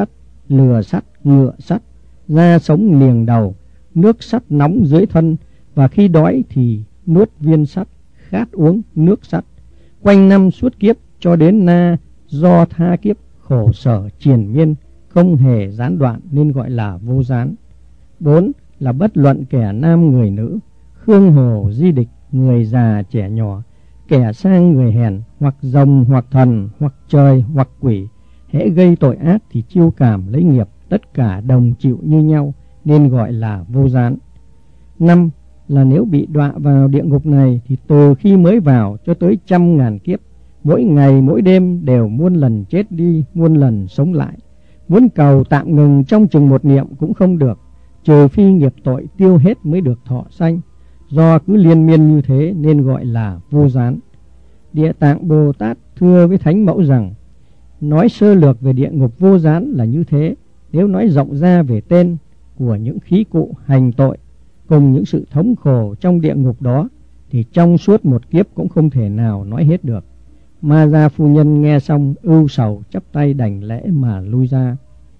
lừa sắt, ngựa sắt, da sống niềng đầu, nước sắt nóng dưới thân, và khi đói thì nuốt viên sắt, khát uống nước sắt, quanh năm suốt kiếp cho đến na do tha kiếp, khổ sở triền miên, không hề gián đoạn nên gọi là vô gián. 4 là bất luận kẻ nam người nữ, khương hồ di địch, người già trẻ nhỏ, kẻ sang người hèn, hoặc rồng hoặc thần, hoặc trời hoặc quỷ, hễ gây tội ác thì chiêu cảm lấy nghiệp, tất cả đồng chịu như nhau nên gọi là vô gián. 5 là nếu bị đọa vào địa ngục này thì từ khi mới vào cho tới 100.000 kiếp, mỗi ngày mỗi đêm đều muôn lần chết đi, muôn lần sống lại. Muốn cầu tạm ngừng trong chừng một niệm cũng không được, trừ phi nghiệp tội tiêu hết mới được thọ sanh. Do cứ liên miên như thế nên gọi là vô gián. Địa Tạng Bồ Tát thưa với Thánh Mẫu rằng, nói sơ lược về địa ngục vô gián là như thế. Nếu nói rộng ra về tên của những khí cụ hành tội cùng những sự thống khổ trong địa ngục đó thì trong suốt một kiếp cũng không thể nào nói hết được. Ma Gia phu nhân nghe xong ưu sầu, chắp tay đảnh lễ mà lui ra.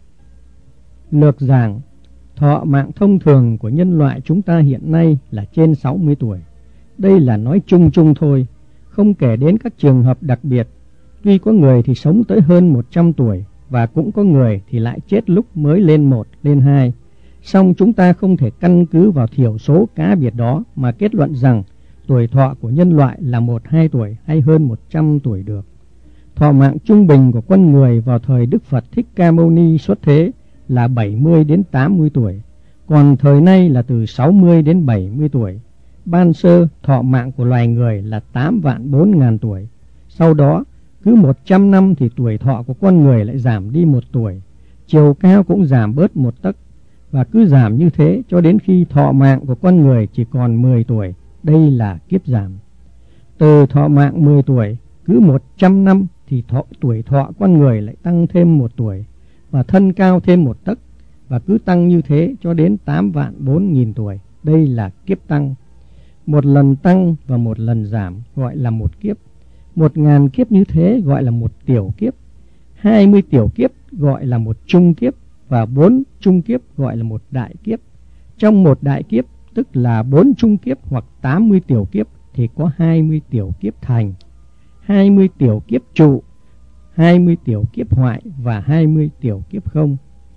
Lược giảng, thọ mạng thông thường của nhân loại chúng ta hiện nay là trên 60 tuổi. Đây là nói chung chung thôi, không kể đến các trường hợp đặc biệt. Tuy có người thì sống tới hơn 100 tuổi, và cũng có người thì lại chết lúc mới lên 1, lên 2. Song chúng ta không thể căn cứ vào thiểu số cá biệt đó mà kết luận rằng tuổi thọ của nhân loại là 1-2 tuổi hay hơn 100 tuổi được. Thọ mạng trung bình của con người vào thời Đức Phật Thích Ca Mâu Ni xuất thế là 70 đến 80 tuổi, còn thời nay là từ 60 đến 70 tuổi. Ban sơ thọ mạng của loài người là 8.400.000 tuổi. Sau đó cứ 100 năm thì tuổi thọ của con người lại giảm đi 1 tuổi, chiều cao cũng giảm bớt 1 tấc, và cứ giảm như thế cho đến khi thọ mạng của con người chỉ còn 10 tuổi. Đây là kiếp giảm. Từ thọ mạng 10 tuổi, cứ 100 năm thì tuổi thọ con người lại tăng thêm 1 tuổi, và thân cao thêm 1 tấc, và cứ tăng như thế cho đến 8.400.000 tuổi. Đây là kiếp tăng. Một lần tăng và một lần giảm gọi là một kiếp. 1.000 kiếp như thế gọi là một tiểu kiếp. 20 tiểu kiếp gọi là một trung kiếp, và 4 trung kiếp gọi là một đại kiếp. Trong một đại kiếp, tức là 4 trung kiếp hoặc 80 tiểu kiếp, thì có 20 tiểu kiếp thành, 20 tiểu kiếp trụ, 20 tiểu kiếp hoại và 20 tiểu kiếp không.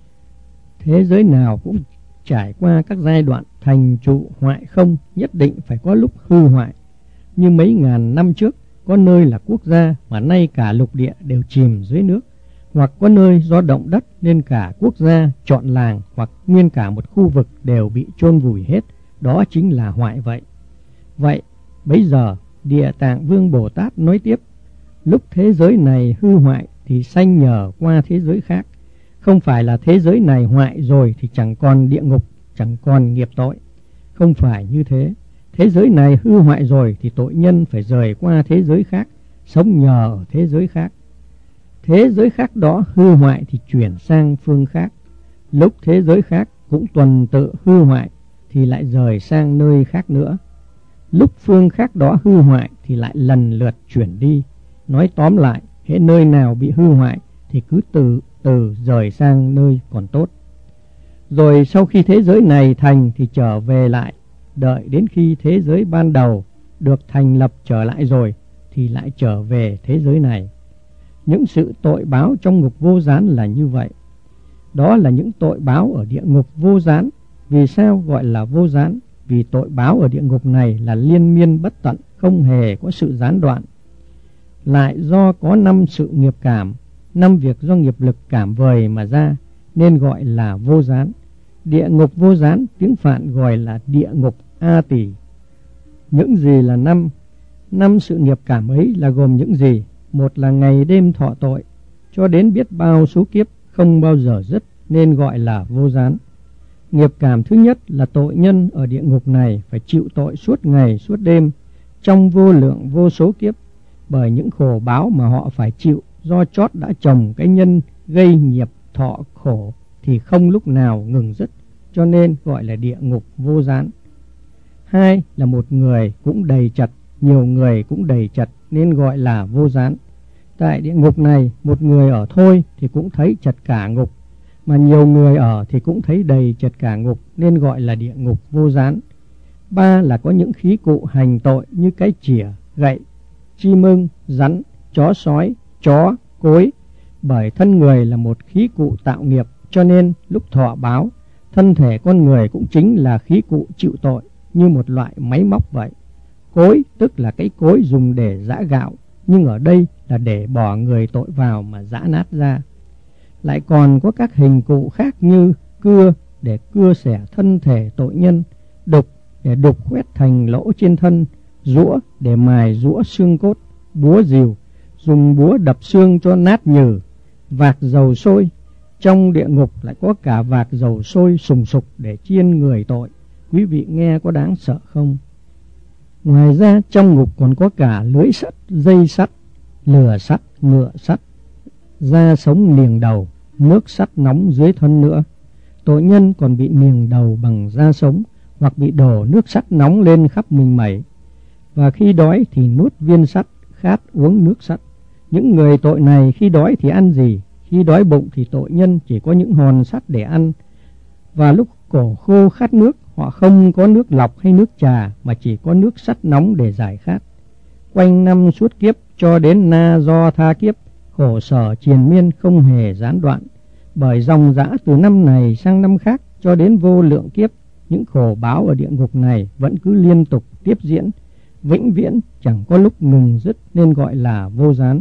Thế giới nào cũng trải qua các giai đoạn thành trụ hoại không, nhất định phải có lúc hư hoại. Như mấy ngàn năm trước, có nơi là quốc gia mà nay cả lục địa đều chìm dưới nước, hoặc có nơi do động đất nên cả quốc gia, trọn làng hoặc nguyên cả một khu vực đều bị chôn vùi hết. Đó chính là hoại vậy. Vậy, bây giờ Địa Tạng Vương Bồ Tát nói tiếp, lúc thế giới này hư hoại thì sanh nhờ qua thế giới khác. Không phải là thế giới này hoại rồi thì chẳng còn địa ngục, chẳng còn nghiệp tội. Không phải như thế. Thế giới này hư hoại rồi thì tội nhân phải rời qua thế giới khác, sống nhờ ở thế giới khác. Thế giới khác đó hư hoại thì chuyển sang phương khác. Lúc thế giới khác cũng tuần tự hư hoại thì lại rời sang nơi khác nữa. Lúc phương khác đó hư hoại thì lại lần lượt chuyển đi. Nói tóm lại, hễ nơi nào bị hư hoại thì cứ từ từ rời sang nơi còn tốt. Rồi sau khi thế giới này thành thì trở về lại, đợi đến khi thế giới ban đầu được thành lập trở lại rồi thì lại trở về thế giới này. Những sự tội báo trong ngục vô gián là như vậy. Đó là những tội báo ở địa ngục vô gián. Vì sao gọi là vô gián? Vì tội báo ở địa ngục này là liên miên bất tận, không hề có sự gián đoạn. Lại do có 5 sự nghiệp cảm, 5 việc do nghiệp lực cảm vời mà ra, nên gọi là vô gián. Địa ngục vô gián tiếng Phạn gọi là địa ngục A Tỳ. Những gì là 5? 5 sự nghiệp cảm ấy là gồm những gì? Một là ngày đêm thọ tội, cho đến biết bao số kiếp không bao giờ dứt, nên gọi là vô gián. Nghiệp cảm thứ nhất là tội nhân ở địa ngục này phải chịu tội suốt ngày suốt đêm, trong vô lượng vô số kiếp, bởi những khổ báo mà họ phải chịu do chót đã trồng cái nhân gây nghiệp thọ khổ thì không lúc nào ngừng dứt, cho nên gọi là địa ngục vô gián. 2 là một người cũng đầy chật, nhiều người cũng đầy chật, nên gọi là vô gián. Tại địa ngục này, một người ở thôi thì cũng thấy chật cả ngục, mà nhiều người ở thì cũng thấy đầy chật cả ngục nên gọi là địa ngục vô gián. 3 là có những khí cụ hành tội như cái chỉa, gậy, chim ưng, rắn, chó sói, chó, cối. Bởi thân người là một khí cụ tạo nghiệp, cho nên lúc thọ báo, thân thể con người cũng chính là khí cụ chịu tội, như một loại máy móc vậy. Cối tức là cái cối dùng để giã gạo, nhưng ở đây là để bỏ người tội vào mà giã nát ra. Lại còn có các hình cụ khác như cưa để cưa xẻ thân thể tội nhân, đục để đục khoét thành lỗ trên thân, rũa để mài rũa xương cốt, búa rìu dùng búa đập xương cho nát nhừ, vạc dầu sôi. Trong địa ngục lại có cả vạc dầu sôi sùng sục để chiên người tội. Quý vị nghe có đáng sợ không? Ngoài ra trong ngục còn có cả lưới sắt, dây sắt, lửa sắt, ngựa sắt, da sống niềng đầu, nước sắt nóng dưới thân nữa. Tội nhân còn bị niềng đầu bằng da sống, hoặc bị đổ nước sắt nóng lên khắp mình mẩy. Và khi đói thì nuốt viên sắt, khát uống nước sắt. Những người tội này khi đói thì ăn gì? Khi đói bụng thì tội nhân chỉ có những hòn sắt để ăn. Và lúc cổ khô khát nước, họ không có nước lọc hay nước trà, mà chỉ có nước sắt nóng để giải khát. Quanh năm suốt kiếp cho đến na do tha kiếp, khổ sở triền miên không hề gián đoạn. Bởi dòng dã từ năm này sang năm khác cho đến vô lượng kiếp, những khổ báo ở địa ngục này vẫn cứ liên tục tiếp diễn, vĩnh viễn chẳng có lúc ngừng dứt nên gọi là vô gián.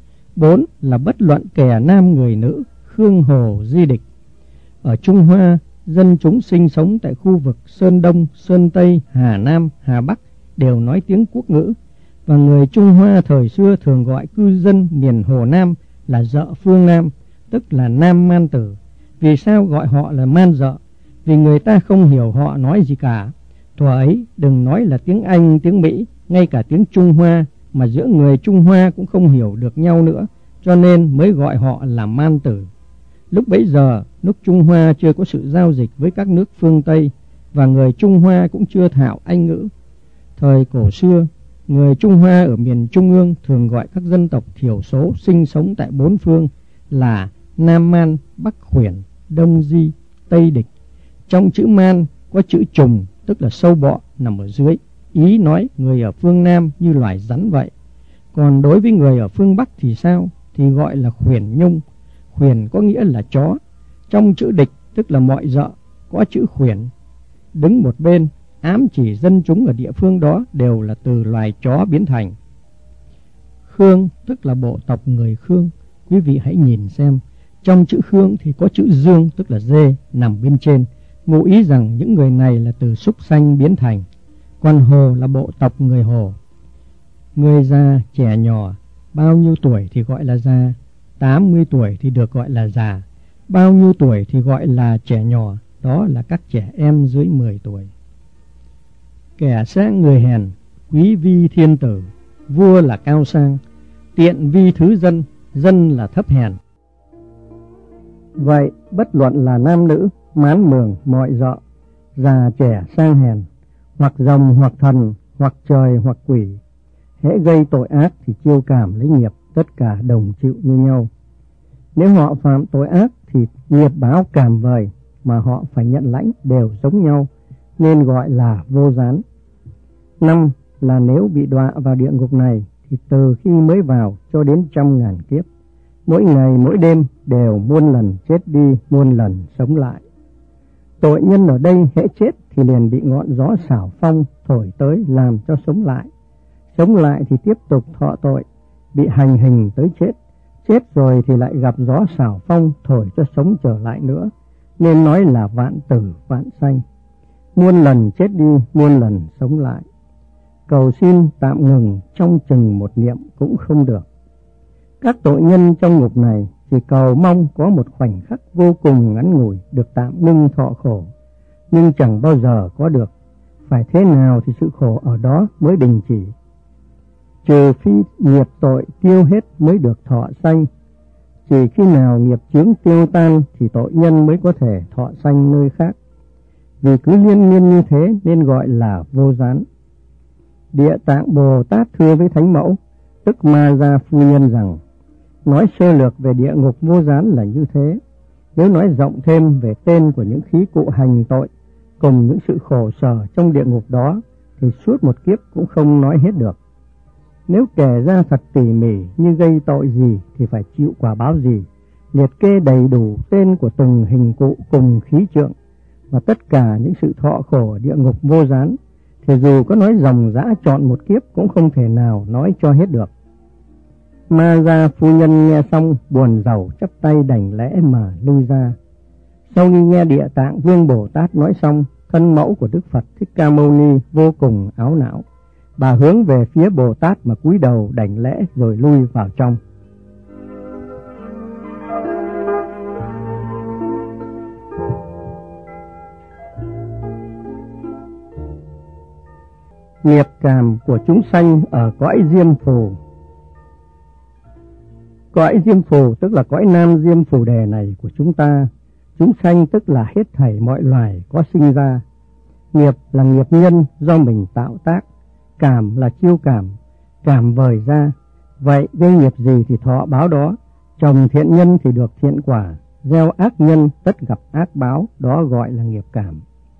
4 là bất luận kẻ nam người nữ, Khương Hồ Di Địch. Ở Trung Hoa, dân chúng sinh sống tại khu vực Sơn Đông, Sơn Tây, Hà Nam, Hà Bắc đều nói tiếng quốc ngữ, và người Trung Hoa thời xưa thường gọi cư dân miền Hồ Nam là dợ phương Nam, tức là nam man tử. Vì sao gọi họ là man dợ? Vì người ta không hiểu họ nói gì cả. Thuở ấy đừng nói là tiếng Anh, tiếng Mỹ, ngay cả tiếng Trung Hoa mà giữa người Trung Hoa cũng không hiểu được nhau nữa, cho nên mới gọi họ là man tử. Lúc bấy giờ, nước Trung Hoa chưa có sự giao dịch với các nước phương Tây, và người Trung Hoa cũng chưa thạo Anh ngữ. Thời cổ xưa, người Trung Hoa ở miền Trung ương thường gọi các dân tộc thiểu số sinh sống tại 4 phương là Nam Man, Bắc Khuyển, Đông Di, Tây Địch. Trong chữ man có chữ trùng, tức là sâu bọ nằm ở dưới, ý nói người ở phương Nam như loài rắn vậy. Còn đối với người ở phương Bắc thì sao? Thì gọi là khuyển nhung. Khuyển có nghĩa là chó. Trong chữ địch, tức là mọi dợ, có chữ khuyển đứng một bên, ám chỉ dân chúng ở địa phương đó đều là từ loài chó biến thành. Khương tức là bộ tộc người Khương. Quý vị hãy nhìn xem, trong chữ Khương thì có chữ dương, tức là dê, nằm bên trên, ngụ ý rằng những người này là từ súc sanh biến thành. Còn Hồ là bộ tộc người Hồ. Người già, trẻ nhỏ, bao nhiêu tuổi thì gọi là già, 80 tuổi thì được gọi là già, bao nhiêu tuổi thì gọi là trẻ nhỏ, đó là các trẻ em dưới 10 tuổi. Kẻ sang người hèn, quý vi thiên tử, vua là cao sang, tiện vi thứ dân, dân là thấp hèn. Vậy bất luận là nam nữ, mán mường, mọi dợ, già trẻ sang hèn, hoặc rồng hoặc thần, hoặc trời hoặc quỷ, hễ gây tội ác thì chiêu cảm lấy nghiệp, tất cả đồng chịu như nhau. Nếu họ phạm tội ác thì nghiệp báo cảm vời mà họ phải nhận lãnh đều giống nhau, nên gọi là vô gián. 5 là nếu bị đọa vào địa ngục này thì từ khi mới vào cho đến 100.000 kiếp, mỗi ngày mỗi đêm đều muôn lần chết đi, muôn lần sống lại. Tội nhân ở đây hễ chết thì liền bị ngọn gió xảo phong thổi tới làm cho sống lại. Sống lại thì tiếp tục thọ tội, bị hành hình tới chết. Chết rồi thì lại gặp gió xảo phong thổi cho sống trở lại nữa, nên nói là vạn tử vạn sanh. Muôn lần chết đi, muôn lần sống lại. Cầu xin tạm ngừng trong chừng một niệm cũng không được. Các tội nhân trong ngục này chỉ cầu mong có một khoảnh khắc vô cùng ngắn ngủi được tạm ngưng thọ khổ, nhưng chẳng bao giờ có được. Phải thế nào thì sự khổ ở đó mới đình chỉ. Trừ phi nghiệp tội tiêu hết mới được thọ sanh. Chỉ khi nào nghiệp chướng tiêu tan thì tội nhân mới có thể thọ sanh nơi khác. Vì cứ liên miên như thế nên gọi là vô gián. Địa Tạng Bồ Tát thưa với Thánh Mẫu, tức Ma Gia Phu Nhân rằng, nói sơ lược về địa ngục vô gián là như thế. Nếu nói rộng thêm về tên của những khí cụ hành tội cùng những sự khổ sở trong địa ngục đó thì suốt một kiếp cũng không nói hết được. Nếu kể ra thật tỉ mỉ như gây tội gì thì phải chịu quả báo gì, liệt kê đầy đủ tên của từng hình cụ cùng khí trượng và tất cả những sự thọ khổ ở địa ngục vô gián, thì dù có nói ròng rã trọn một kiếp cũng không thể nào nói cho hết được. Ma Gia phu nhân nghe xong buồn rầu chắp tay đảnh lễ mà lui ra. Sau khi nghe Địa Tạng Vương Bồ Tát nói xong, thân mẫu của Đức Phật Thích Ca Mâu Ni vô cùng áo não. Bà hướng về phía Bồ Tát mà cúi đầu đảnh lễ rồi lui vào trong. Nghiệp cảm của chúng sanh ở cõi Diêm Phù. Cõi Diêm Phù tức là cõi Nam Diêm Phù Đề này của chúng ta. Chúng sanh tức là hết thảy mọi loài có sinh ra. Nghiệp là nghiệp nhân do mình tạo tác. Cảm là chiêu cảm vời ra. Vậy gây nghiệp gì thì thọ báo đó. Trồng thiện nhân thì được thiện quả, gieo ác nhân tất gặp ác báo, đó gọi là nghiệp cảm.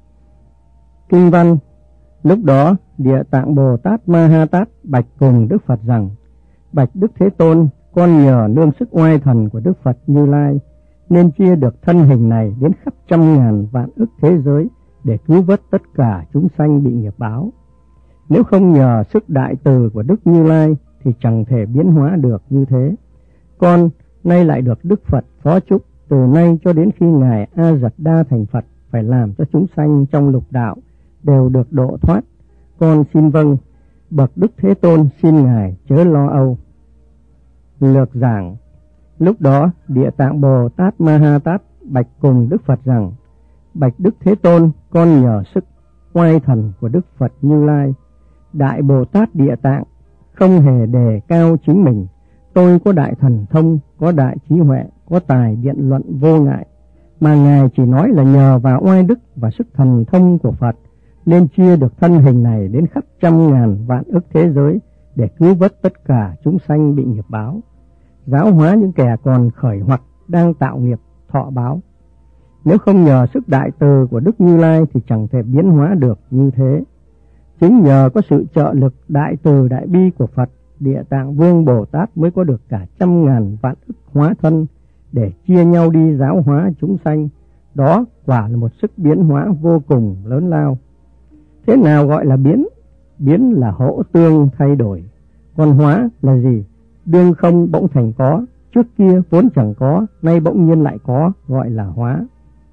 Kinh văn: Lúc đó Địa Tạng Bồ Tát Ma Ha Tát bạch cùng Đức Phật rằng: Bạch Đức Thế Tôn, con nhờ nương sức oai thần của Đức Phật Như Lai nên chia được thân hình này đến khắp trăm ngàn vạn ức thế giới để cứu vớt tất cả chúng sanh bị nghiệp báo. Nếu không nhờ sức đại từ của Đức Như Lai thì chẳng thể biến hóa được như thế. Con nay lại được Đức Phật phó chúc từ nay cho đến khi Ngài A Dật Đa thành Phật phải làm cho chúng sanh trong lục đạo đều được độ thoát. Con xin vâng. Bậc Đức Thế Tôn xin Ngài chớ lo âu. Lược giảng: Lúc đó Địa Tạng Bồ Tát Ma Ha Tát bạch cùng Đức Phật rằng: Bạch Đức Thế Tôn, con nhờ sức oai thần của Đức Phật Như Lai, Đại Bồ Tát Địa Tạng không hề đề cao chính mình. Tôi có đại thần thông, có đại trí huệ, có tài biện luận vô ngại, mà Ngài chỉ nói là nhờ vào oai đức và sức thần thông của Phật nên chia được thân hình này đến khắp trăm ngàn vạn ức thế giới để cứu vớt tất cả chúng sanh bị nghiệp báo, giáo hóa những kẻ còn khởi hoặc đang tạo nghiệp thọ báo. Nếu không nhờ sức đại từ của Đức Như Lai thì chẳng thể biến hóa được như thế. Chính nhờ có sự trợ lực đại từ đại bi của Phật, Địa Tạng Vương Bồ Tát mới có được cả trăm ngàn vạn ức hóa thân để chia nhau đi giáo hóa chúng sanh. Đó quả là một sức biến hóa vô cùng lớn lao. Thế nào gọi là biến? Biến là hỗ tương thay đổi. Còn hóa là gì? Đương không bỗng thành có, trước kia vốn chẳng có, nay bỗng nhiên lại có, gọi là hóa.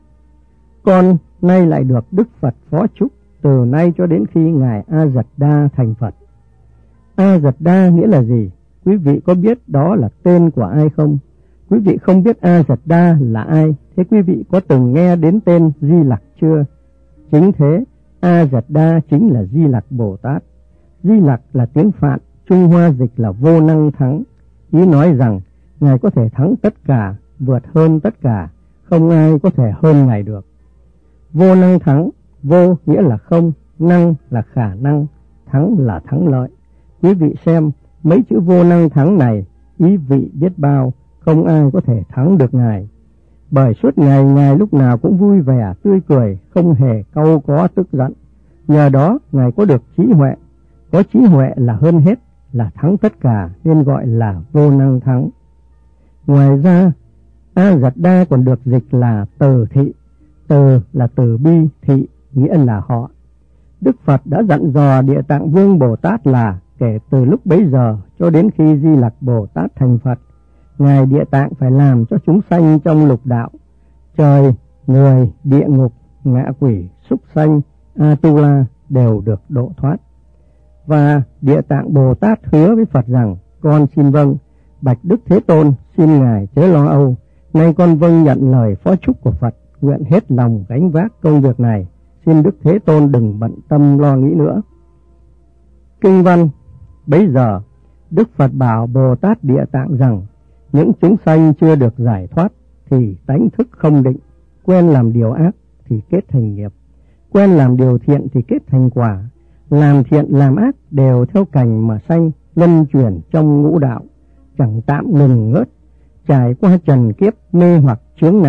Con nay lại được Đức Phật phó chúc từ nay cho đến khi Ngài A Dật Đa thành Phật. A Dật Đa nghĩa là gì? Quý vị có biết đó là tên của ai không? Quý vị không biết A Dật Đa là ai, thế quý vị có từng nghe đến tên Di Lặc chưa? Chính thế, A Dật Đa chính là Di Lặc Bồ Tát. Di Lặc là tiếng Phạn, Trung Hoa dịch là vô năng thắng. Ý nói rằng Ngài có thể thắng tất cả, vượt hơn tất cả, không ai có thể hơn Ngài được. Vô năng thắng, vô nghĩa là không, năng là khả năng, thắng là thắng lợi. Quý vị xem mấy chữ vô năng thắng này, ý vị biết bao, không ai có thể thắng được Ngài. Bởi suốt ngày Ngài lúc nào cũng vui vẻ, tươi cười, không hề cau có tức giận. Nhờ đó Ngài có được trí huệ. Có trí huệ là hơn hết, là thắng tất cả, nên gọi là vô năng thắng. Ngoài ra, A Dật Đa còn được dịch là từ thị. Từ là từ bi, thị nghĩa là họ. Đức Phật đã dặn dò Địa Tạng Vương Bồ Tát là kể từ lúc bấy giờ cho đến khi Di Lặc Bồ Tát thành Phật, Ngài Địa Tạng phải làm cho chúng sanh trong lục đạo, trời, người, địa ngục, ngạ quỷ, súc sanh, Atula đều được độ thoát. Và Địa Tạng Bồ Tát hứa với Phật rằng: Con xin vâng. Bạch Đức Thế Tôn, xin Ngài chớ lo âu. Nay con vâng nhận lời phó chúc của Phật, nguyện hết lòng gánh vác công việc này. Xin Đức Thế Tôn đừng bận tâm lo nghĩ nữa. Kinh văn: Bấy giờ Đức Phật bảo Bồ Tát Địa Tạng rằng: Những chúng sanh chưa được giải thoát thì tánh thức không định, quen làm điều ác thì kết thành nghiệp, quen làm điều thiện thì kết thành quả. Làm thiện làm ác đều theo cành mà sanh, luân chuyển trong ngũ đạo, chẳng tạm ngừng ngớt, trải qua trần kiếp mê hoặc chướng nạn,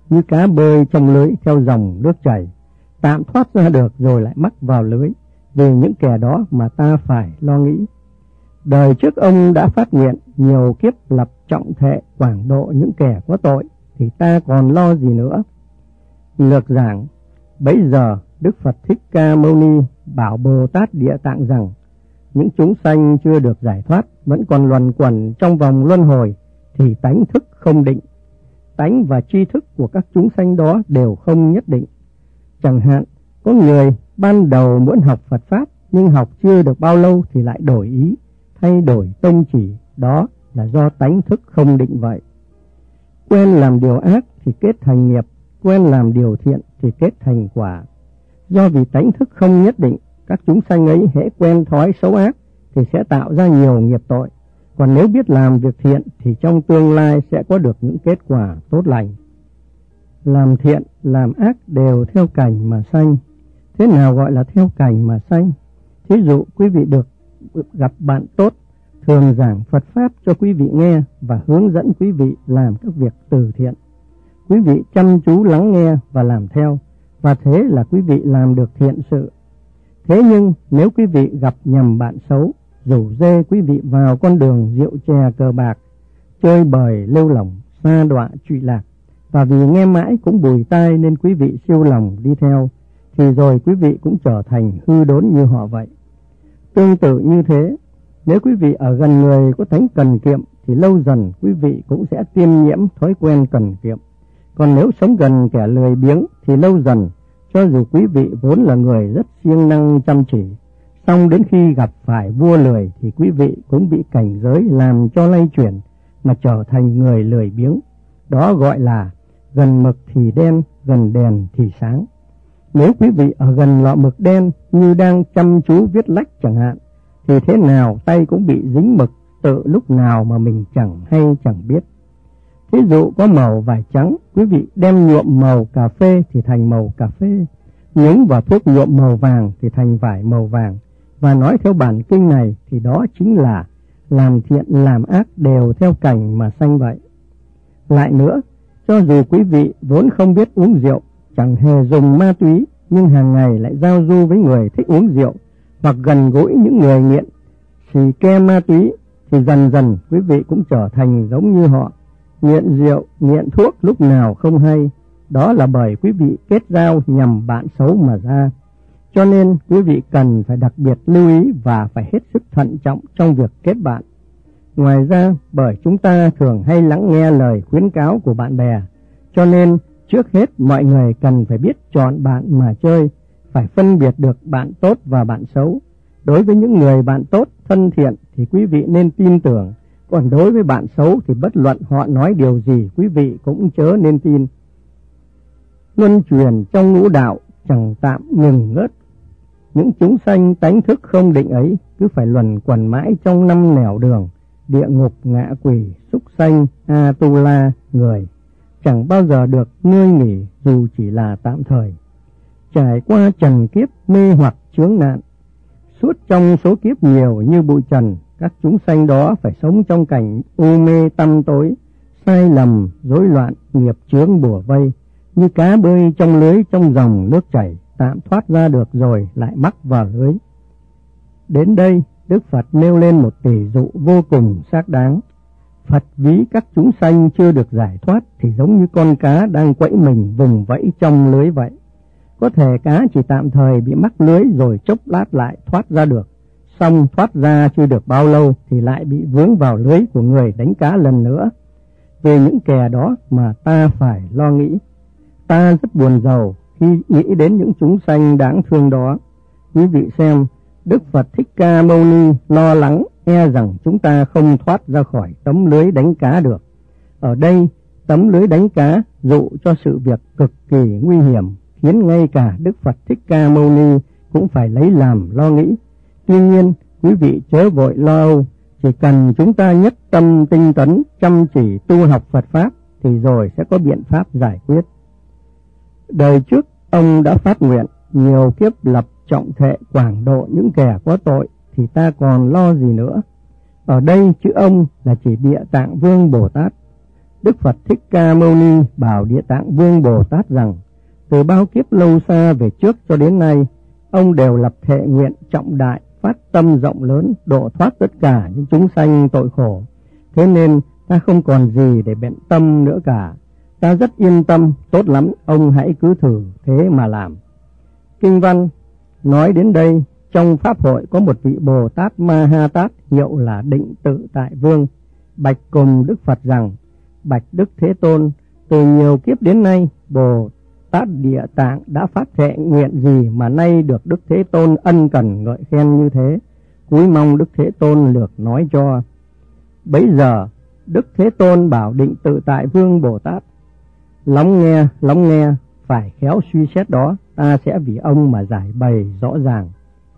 như cá bơi trong lưới theo dòng nước chảy, tạm thoát ra được rồi lại mắc vào lưới. Vì những kẻ đó mà ta phải lo nghĩ. Đời trước ông đã phát nguyện nhiều kiếp lập trọng thệ quảng độ những kẻ có tội, thì ta còn lo gì nữa. Lược giảng. Bấy giờ Đức Phật Thích Ca Mâu Ni bảo Bồ Tát Địa Tạng rằng những chúng sanh chưa được giải thoát, vẫn còn luẩn quẩn trong vòng luân hồi, thì tánh thức không định. Tánh và tri thức của các chúng sanh đó đều không nhất định. Chẳng hạn, có người ban đầu muốn học Phật Pháp, nhưng học chưa được bao lâu thì lại đổi ý, thay đổi tông chỉ. Đó là do tánh thức không định vậy. Quen làm điều ác thì kết thành nghiệp, quen làm điều thiện thì kết thành quả. Do vì tánh thức không nhất định, các chúng sanh ấy hễ quen thói xấu ác thì sẽ tạo ra nhiều nghiệp tội. Còn nếu biết làm việc thiện thì trong tương lai sẽ có được những kết quả tốt lành. Làm thiện, làm ác đều theo cảnh mà sanh. Thế nào gọi là theo cảnh mà sanh? Thí dụ quý vị được gặp bạn tốt, thường giảng Phật Pháp cho quý vị nghe và hướng dẫn quý vị làm các việc từ thiện. Quý vị chăm chú lắng nghe và làm theo, và thế là quý vị làm được thiện sự. Thế nhưng nếu quý vị gặp nhầm bạn xấu, rủ rê quý vị vào con đường rượu chè cờ bạc, chơi bời lêu lỏng, sa đọa trụy lạc, và vì nghe mãi cũng bùi tai nên quý vị siêu lòng đi theo, thì rồi quý vị cũng trở thành hư đốn như họ vậy. Tương tự như thế, nếu quý vị ở gần người có tánh cần kiệm thì lâu dần quý vị cũng sẽ tiêm nhiễm thói quen cần kiệm. Còn nếu sống gần kẻ lười biếng thì lâu dần, cho dù quý vị vốn là người rất siêng năng chăm chỉ, song đến khi gặp phải vua lười thì quý vị cũng bị cảnh giới làm cho lay chuyển mà trở thành người lười biếng. Đó gọi là gần mực thì đen, gần đèn thì sáng. Nếu quý vị ở gần lọ mực đen như đang chăm chú viết lách chẳng hạn, thì thế nào tay cũng bị dính mực tự lúc nào mà mình chẳng hay chẳng biết. Thí dụ có màu vải trắng, quý vị đem nhuộm màu cà phê thì thành màu cà phê, nhúng vào thuốc nhuộm màu vàng thì thành vải màu vàng. Và nói theo bản kinh này thì đó chính là làm thiện làm ác đều theo cảnh mà sanh vậy. Lại nữa, cho dù quý vị vốn không biết uống rượu, chẳng hề dùng ma túy, nhưng hàng ngày lại giao du với người thích uống rượu, hoặc gần gũi những người nghiện xì ke ma túy, thì dần dần quý vị cũng trở thành giống như họ, nghiện rượu, nghiện thuốc lúc nào không hay. Đó là bởi quý vị kết giao nhằm bạn xấu mà ra. Cho nên quý vị cần phải đặc biệt lưu ý và phải hết sức thận trọng trong việc kết bạn. Ngoài ra, bởi chúng ta thường hay lắng nghe lời khuyến cáo của bạn bè, cho nên trước hết mọi người cần phải biết chọn bạn mà chơi, phải phân biệt được bạn tốt và bạn xấu. Đối với những người bạn tốt, thân thiện thì quý vị nên tin tưởng, còn đối với bạn xấu thì bất luận họ nói điều gì quý vị cũng chớ nên tin. Luân truyền trong ngũ đạo chẳng tạm ngừng ngớt. Những chúng sanh tánh thức không định ấy cứ phải luẩn quẩn mãi trong 5 nẻo đường: địa ngục, ngạ quỷ, súc sanh, A-tu-la, người, chẳng bao giờ được ngươi nghỉ dù chỉ là tạm thời. Trải qua trần kiếp mê hoặc chướng nạn, suốt trong số kiếp nhiều như bụi trần, các chúng sanh đó phải sống trong cảnh u mê tăm tối, sai lầm, rối loạn, nghiệp chướng bủa vây, như cá bơi trong lưới trong dòng nước chảy, tạm thoát ra được rồi lại mắc vào lưới. Đến đây, Đức Phật nêu lên một tỷ dụ vô cùng xác đáng. Phật ví các chúng sanh chưa được giải thoát thì giống như con cá đang quẫy mình vùng vẫy trong lưới vậy. Có thể cá chỉ tạm thời bị mắc lưới rồi chốc lát lại thoát ra được, xong thoát ra chưa được bao lâu thì lại bị vướng vào lưới của người đánh cá lần nữa. Về những kẻ đó mà ta phải lo nghĩ. Ta rất buồn rầu khi nghĩ đến những chúng sanh đáng thương đó. Quý vị xem, Đức Phật Thích Ca Mâu Ni lo lắng e rằng chúng ta không thoát ra khỏi tấm lưới đánh cá được. Ở đây, tấm lưới đánh cá dụ cho sự việc cực kỳ nguy hiểm, khiến ngay cả Đức Phật Thích Ca Mâu Ni cũng phải lấy làm lo nghĩ. Tuy nhiên, quý vị chớ vội lo âu, chỉ cần chúng ta nhất tâm tinh tấn, chăm chỉ tu học Phật Pháp thì rồi sẽ có biện pháp giải quyết. Đời trước, ông đã phát nguyện nhiều kiếp lập trọng thệ quảng độ những kẻ có tội, thì ta còn lo gì nữa. Ở đây chữ ông là chỉ Địa Tạng Vương Bồ Tát. Đức Phật Thích Ca Mâu Ni bảo Địa Tạng Vương Bồ Tát rằng từ bao kiếp lâu xa về trước cho đến nay, ông đều lập thệ nguyện trọng đại, phát tâm rộng lớn, độ thoát tất cả những chúng sanh tội khổ. Thế nên ta không còn gì để bận tâm nữa cả. Ta rất yên tâm, tốt lắm, ông hãy cứ thử thế mà làm. Kinh văn nói đến đây, trong Pháp hội có một vị Bồ Tát Ma Ha Tát hiệu là Định Tự Tại Vương, bạch cùng Đức Phật rằng: Bạch Đức Thế Tôn, từ nhiều kiếp đến nay, Bồ Tát Địa Tạng đã phát thệ nguyện gì mà nay được Đức Thế Tôn ân cần ngợi khen như thế? Cúi mong Đức Thế Tôn lược nói cho. Bấy giờ Đức Thế Tôn bảo Định Tự Tại Vương Bồ Tát: Lắng nghe, phải khéo suy xét đó, ta sẽ vì ông mà giải bày rõ ràng.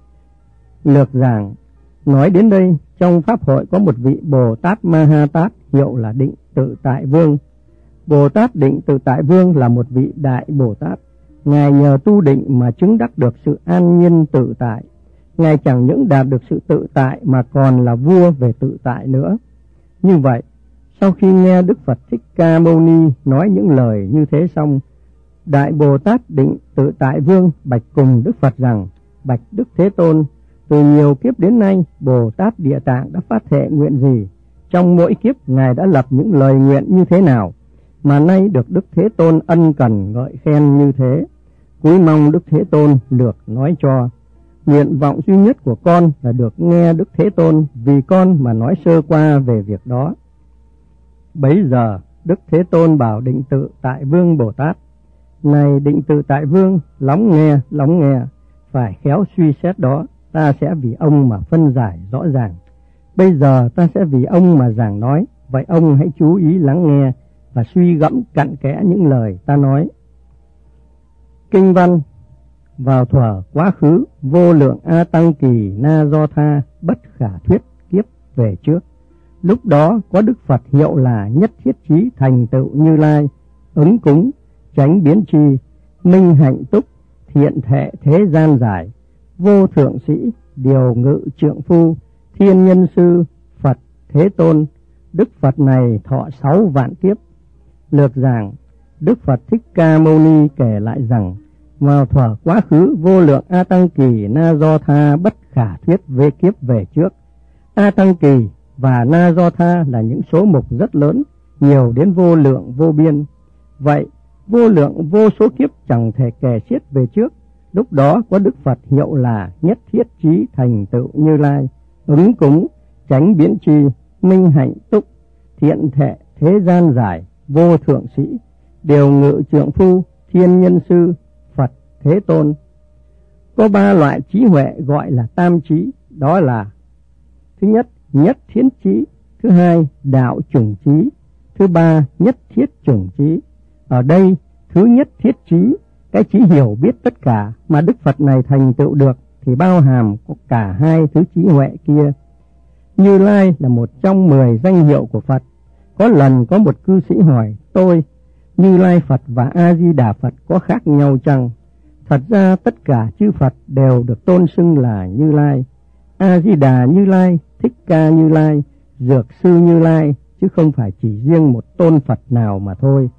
Lược giảng nói đến đây, trong Pháp hội có một vị Bồ Tát Ma Ha Tát hiệu là Định Tự Tại Vương. Bồ Tát Định Tự Tại Vương là một vị đại Bồ Tát. Ngài nhờ tu định mà chứng đắc được sự an nhiên tự tại. Ngài chẳng những đạt được sự tự tại mà còn là vua về tự tại nữa. Như vậy, sau khi nghe Đức Phật Thích Ca Mâu Ni nói những lời như thế xong, đại Bồ Tát Định Tự Tại Vương bạch cùng Đức Phật rằng: Bạch Đức Thế Tôn, từ nhiều kiếp đến nay, Bồ Tát Địa Tạng đã phát thệ nguyện gì? Trong mỗi kiếp Ngài đã lập những lời nguyện như thế nào mà nay được Đức Thế Tôn ân cần ngợi khen như thế? Cúi mong Đức Thế Tôn lược nói cho. Nguyện vọng duy nhất của con là được nghe Đức Thế Tôn vì con mà nói sơ qua về việc đó. Bấy giờ Đức Thế Tôn bảo Định Tự Tại Vương Bồ Tát: Này Định Tự Tại Vương, lắng nghe, phải khéo suy xét đó, ta sẽ vì ông mà phân giải rõ ràng. Bây giờ ta sẽ vì ông mà giảng nói, vậy ông hãy chú ý lắng nghe và suy gẫm cặn kẽ những lời ta nói. Kinh văn: Vào thuở quá khứ, vô lượng A Tăng Kỳ Na Do Tha bất khả thuyết kiếp về trước. Lúc đó có Đức Phật hiệu là Nhất Thiết Chí Thành Tựu Như Lai, ứng cúng, tránh biến tri, minh hạnh túc, thiện thệ thế gian giải, vô thượng sĩ, điều ngự trượng phu, thiên nhân sư, Phật Thế Tôn. Đức Phật này thọ 6 vạn kiếp. Lược giảng: Đức Phật Thích Ca Mâu Ni kể lại rằng, vào thuở quá khứ, vô lượng A Tăng Kỳ Na Do Tha bất khả thuyết về kiếp về trước. A Tăng Kỳ và Na Do Tha là những số mục rất lớn, nhiều đến vô lượng vô biên. Vậy vô lượng vô số kiếp chẳng thể kể xiết về trước. Lúc đó có Đức Phật hiệu là Nhất Thiết Chí Thành Tựu Như Lai, ứng cúng, tránh biến tri, minh hạnh túc, thiện thệ thế gian giải, vô thượng sĩ, điều ngự trượng phu, thiên nhân sư, Phật Thế Tôn. Có 3 loại trí huệ gọi là tam trí, đó là: thứ nhất, nhất thiết trí; thứ hai, đạo chủng trí; thứ ba, nhất thiết chủng trí. Ở đây, thứ nhất thiết trí, cái trí hiểu biết tất cả mà Đức Phật này thành tựu được, thì bao hàm có cả 2 thứ trí huệ kia. Như Lai là một trong 10 danh hiệu của Phật. Có lần có một cư sĩ hỏi tôi: Như Lai Phật và A-di-đà Phật có khác nhau chăng? Thật ra tất cả chư Phật đều được tôn xưng là Như Lai. A-di-đà Như Lai, Thích Ca Như Lai, Dược Sư Như Lai, chứ không phải chỉ riêng một tôn Phật nào mà thôi.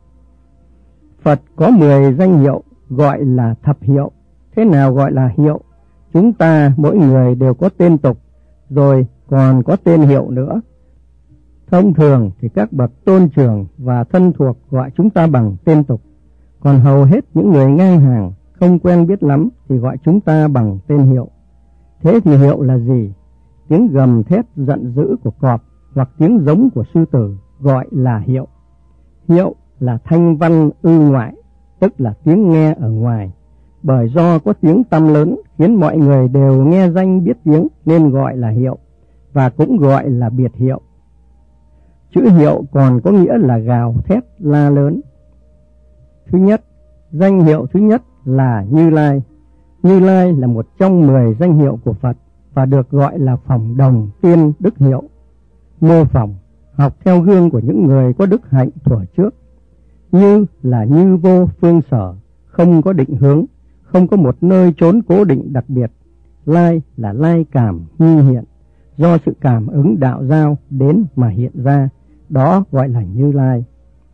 Phật có 10 danh hiệu gọi là thập hiệu. Thế nào gọi là hiệu? Chúng ta mỗi người đều có tên tục, rồi còn có tên hiệu nữa. Thông thường thì các bậc tôn trưởng và thân thuộc gọi chúng ta bằng tên tục, còn hầu hết những người ngang hàng không quen biết lắm thì gọi chúng ta bằng tên hiệu. Thế thì hiệu là gì? Tiếng gầm thét giận dữ của cọp hoặc tiếng giống của sư tử gọi là hiệu. Hiệu là thanh văn ư ngoại, tức là tiếng nghe ở ngoài. Bởi do có tiếng tăm lớn khiến mọi người đều nghe danh biết tiếng nên gọi là hiệu, và cũng gọi là biệt hiệu. Chữ hiệu còn có nghĩa là gào thét la lớn. Thứ nhất, danh hiệu thứ nhất là Như Lai. Như Lai là một trong 10 danh hiệu của Phật và được gọi là phỏng đồng tiên đức hiệu. Mô phỏng, học theo gương của những người có đức hạnh thuở trước. Như là như vô phương sở, không có định hướng, không có một nơi trốn cố định đặc biệt. Lai là lai cảm nghi hiện, do sự cảm ứng đạo giao đến mà hiện ra, đó gọi là Như Lai.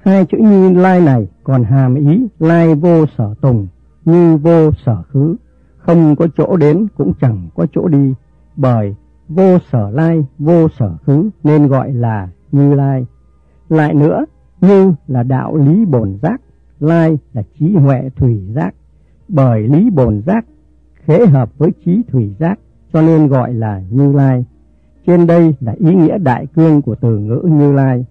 Hai chữ Như Lai này còn hàm ý lai vô sở tùng, như vô sở khứ, không có chỗ đến cũng chẳng có chỗ đi, bởi vô sở lai, vô sở khứ nên gọi là Như Lai. Lại nữa, Như là đạo lý bổn giác, Lai là trí huệ thủy giác, bởi lý bổn giác khế hợp với trí thủy giác cho nên gọi là Như Lai. Trên đây là ý nghĩa đại cương của từ ngữ Như Lai.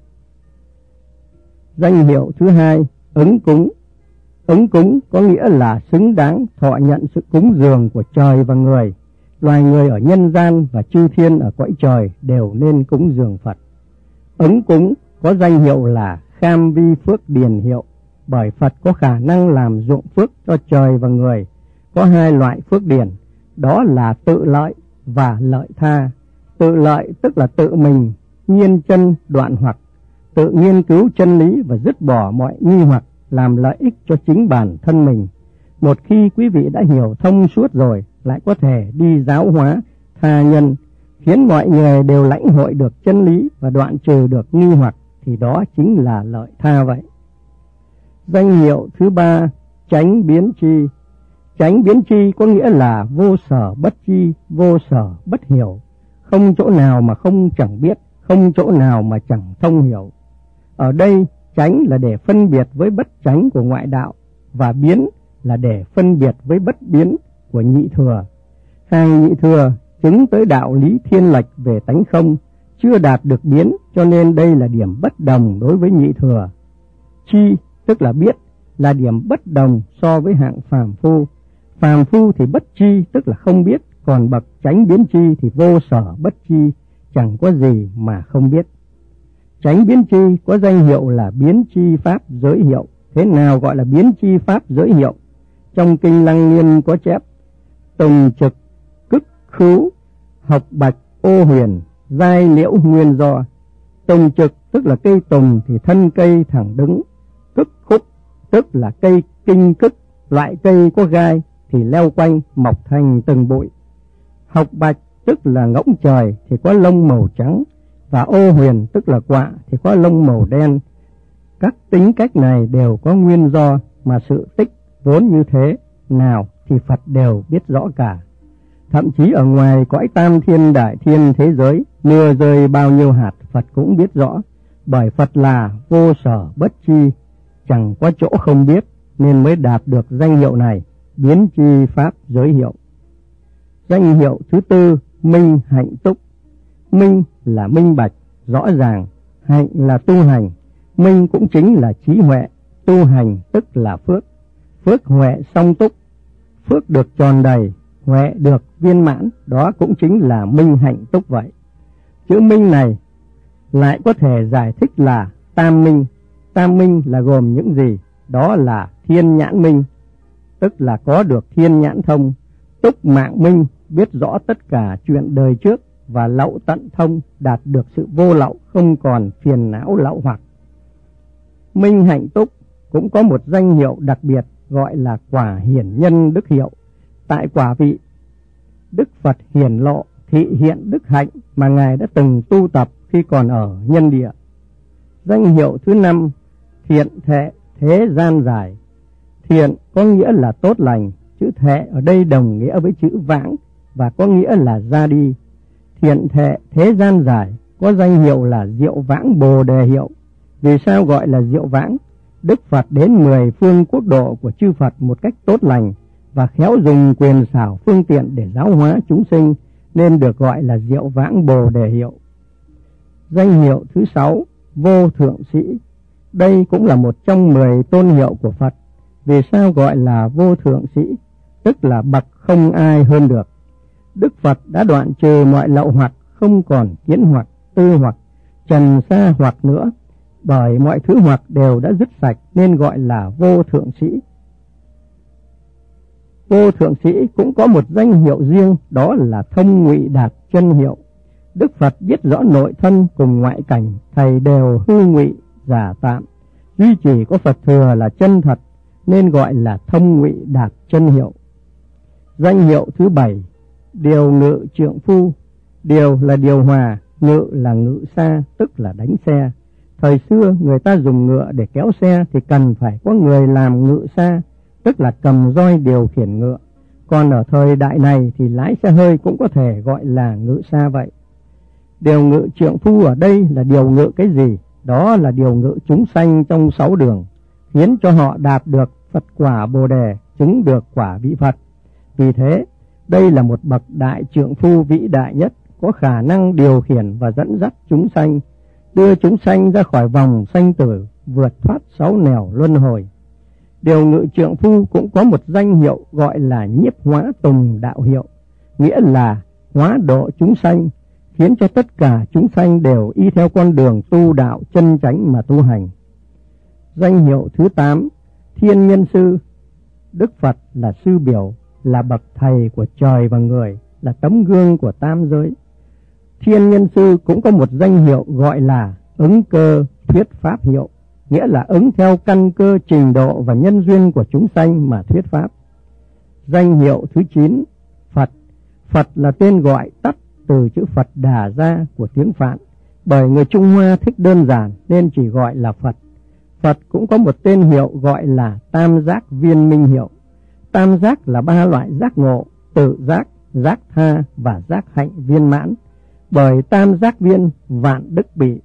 Danh hiệu thứ hai, ứng cúng. Ứng cúng có nghĩa là xứng đáng thọ nhận sự cúng dường của trời và người. Loài người ở nhân gian và chư thiên ở cõi trời đều nên cúng dường Phật. Ứng cúng có danh hiệu là kham vi phước điền hiệu, bởi Phật có khả năng làm ruộng phước cho trời và người. Có hai loại phước điền, đó là tự lợi và lợi tha. Tự lợi tức là tự mình nhiên chân đoạn hoặc, tự nghiên cứu chân lý và dứt bỏ mọi nghi hoặc, làm lợi ích cho chính bản thân mình. Một khi quý vị đã hiểu thông suốt rồi, lại có thể đi giáo hóa tha nhân, khiến mọi người đều lãnh hội được chân lý và đoạn trừ được nghi hoặc, thì đó chính là lợi tha vậy. Danh hiệu thứ ba, chánh biến chi. Chánh biến chi có nghĩa là vô sở bất chi, vô sở bất hiểu, không chỗ nào mà không chẳng biết, không chỗ nào mà chẳng thông hiểu. Ở đây chánh là để phân biệt với bất chánh của ngoại đạo, và biến là để phân biệt với bất biến của nhị thừa. Hàng nhị thừa chứng tới đạo lý thiên lệch về tánh không, chưa đạt được biến, cho nên đây là điểm bất đồng đối với nhị thừa. Chi tức là biết, là điểm bất đồng so với hạng phàm phu. Phàm phu thì bất chi tức là không biết, còn bậc chánh biến chi thì vô sở bất chi, chẳng có gì mà không biết. Chánh biến chi có danh hiệu là biến chi pháp giới hiệu. Thế nào gọi là biến chi pháp giới hiệu? Trong kinh Lăng Nghiêm có chép: tùng trực, cức khứu, học bạch, ô huyền, giai liễu nguyên do. Tùng trực tức là cây tùng thì thân cây thẳng đứng, cức khúc tức là cây kinh cức, loại cây có gai thì leo quanh mọc thành từng bụi. Học bạch tức là ngỗng trời thì có lông màu trắng, và ô huyền tức là quạ thì có lông màu đen. Các tính cách này đều có nguyên do, mà sự tích vốn như thế nào thì Phật đều biết rõ cả. Thậm chí ở ngoài cõi tam thiên đại thiên thế giới, mưa rơi bao nhiêu hạt Phật cũng biết rõ, bởi Phật là vô sở bất chi, chẳng có chỗ không biết, nên mới đạt được danh hiệu này, biến chi pháp giới hiệu. Danh hiệu thứ tư, minh hạnh túc. Minh là minh bạch, rõ ràng, hạnh là tu hành. Minh cũng chính là trí huệ, tu hành tức là phước. Phước huệ song túc, phước được tròn đầy, huệ được viên mãn, đó cũng chính là minh hạnh túc vậy. Chữ minh này lại có thể giải thích là tam minh. Tam minh là gồm những gì? Đó là thiên nhãn minh, tức là có được thiên nhãn thông; túc mạng minh, biết rõ tất cả chuyện đời trước; và lậu tận thông, đạt được sự vô lậu, không còn phiền não lậu hoặc. Minh hạnh túc cũng có một danh hiệu đặc biệt gọi là quả hiển nhân đức hiệu. Tại quả vị, Đức Phật hiển lộ thị hiện đức hạnh mà Ngài đã từng tu tập khi còn ở nhân địa. Danh hiệu thứ năm, thiện thệ thế gian giải. Thiện có nghĩa là tốt lành, chữ thệ ở đây đồng nghĩa với chữ vãng và có nghĩa là ra đi. Thiện thệ thế gian giải có danh hiệu là diệu vãng bồ đề hiệu. Vì sao gọi là diệu vãng? Đức Phật đến 10 phương quốc độ của chư Phật một cách tốt lành và khéo dùng quyền xảo phương tiện để giáo hóa chúng sinh, nên được gọi là diệu vãng bồ đề hiệu. Danh hiệu thứ 6, vô thượng sĩ. Đây cũng là một trong 10 tôn hiệu của Phật. Vì sao gọi là vô thượng sĩ? Tức là bậc không ai hơn được. Đức Phật đã đoạn trừ mọi lậu hoặc, không còn kiến hoặc, tư hoặc, trần sa hoặc nữa, bởi mọi thứ hoặc đều đã dứt sạch nên gọi là vô thượng sĩ. Vô thượng sĩ cũng có một danh hiệu riêng, đó là thông ngụy đạt chân hiệu. Đức Phật biết rõ nội thân cùng ngoại cảnh, thầy đều hư ngụy giả tạm, duy chỉ có Phật thừa là chân thật, nên gọi là thông ngụy đạt chân hiệu. Danh hiệu thứ 7, điều ngự trượng phu. Điều là điều hòa, ngự là ngự xa, tức là đánh xe. Thời xưa người ta dùng ngựa để kéo xe thì cần phải có người làm ngự xa, tức là cầm roi điều khiển ngựa. Còn ở thời đại này thì lái xe hơi cũng có thể gọi là ngự xa vậy. Điều ngự trượng phu ở đây là điều ngự cái gì? Đó là điều ngự chúng sanh trong 6 đường, khiến cho họ đạt được Phật quả Bồ Đề, chứng được quả vị Phật. Vì thế, đây là một bậc đại trượng phu vĩ đại nhất, có khả năng điều khiển và dẫn dắt chúng sanh, đưa chúng sanh ra khỏi vòng sanh tử, vượt thoát 6 nẻo luân hồi. Điều ngự trượng phu cũng có một danh hiệu gọi là nhiếp hóa tùng đạo hiệu, nghĩa là hóa độ chúng sanh, khiến cho tất cả chúng sanh đều y theo con đường tu đạo chân chánh mà tu hành. Danh hiệu thứ 8, Thiên Nhân Sư. Đức Phật là sư biểu, là bậc thầy của trời và người, là tấm gương của tam giới. Thiên Nhân Sư cũng có một danh hiệu gọi là ứng cơ thuyết pháp hiệu, nghĩa là ứng theo căn cơ trình độ và nhân duyên của chúng sanh mà thuyết pháp. Danh hiệu thứ 9, Phật. Phật là tên gọi tắt từ chữ Phật Đà Gia của tiếng Phạn, bởi người Trung Hoa thích đơn giản nên chỉ gọi là Phật. Phật cũng có một tên hiệu gọi là Tam Giác Viên Minh hiệu. Tam giác là 3 loại giác ngộ: tự giác, giác tha và giác hạnh viên mãn. Bởi tam giác viên vạn đức bị,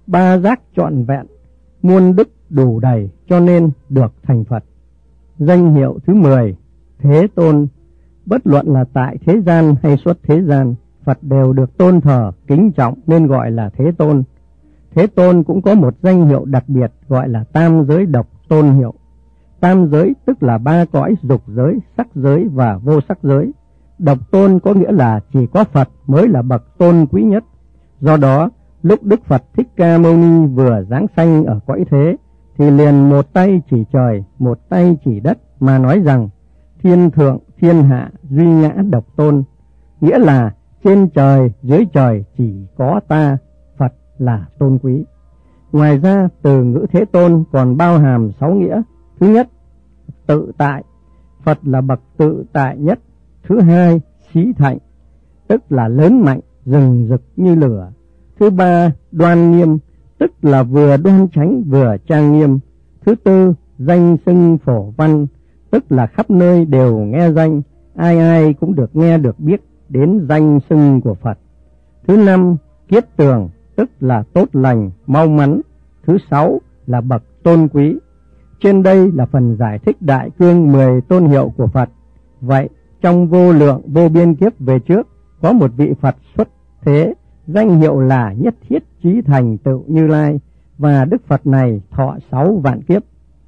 3 giác trọn vẹn, muôn đức đủ đầy, cho nên được thành Phật. Danh hiệu thứ 10, Thế Tôn. Bất luận là tại thế gian hay xuất thế gian, Phật đều được tôn thờ, kính trọng nên gọi là Thế Tôn. Thế Tôn cũng có một danh hiệu đặc biệt gọi là Tam Giới Độc Tôn hiệu. Tam giới tức là 3 cõi dục giới, sắc giới và vô sắc giới. Độc tôn có nghĩa là chỉ có Phật mới là bậc tôn quý nhất. Do đó, lúc Đức Phật Thích Ca Mâu Ni vừa giáng sanh ở cõi thế, thì liền một tay chỉ trời, một tay chỉ đất mà nói rằng: thiên thượng, thiên hạ, duy ngã độc tôn. Nghĩa là trên trời, dưới trời chỉ có ta, Phật là tôn quý. Ngoài ra, từ ngữ Thế Tôn còn bao hàm 6 nghĩa. Thứ nhất, tự tại, Phật là bậc tự tại nhất. Thứ hai, xí thạnh, tức là lớn mạnh, rừng rực như lửa. Thứ ba, đoan nghiêm, tức là vừa đoan chánh vừa trang nghiêm. Thứ tư, danh xưng phổ văn, tức là khắp nơi đều nghe danh, ai ai cũng được nghe được biết đến danh xưng của Phật. Thứ năm, kiết tường, tức là tốt lành, mau mắn. Thứ sáu là bậc tôn quý. Trên đây là phần giải thích đại cương 10 tôn hiệu của Phật. Vậy, trong vô lượng vô biên kiếp về trước, có một vị Phật xuất thế, danh hiệu là Nhất Thiết Chí Thành Tựu Như Lai, và Đức Phật này thọ 6 vạn kiếp.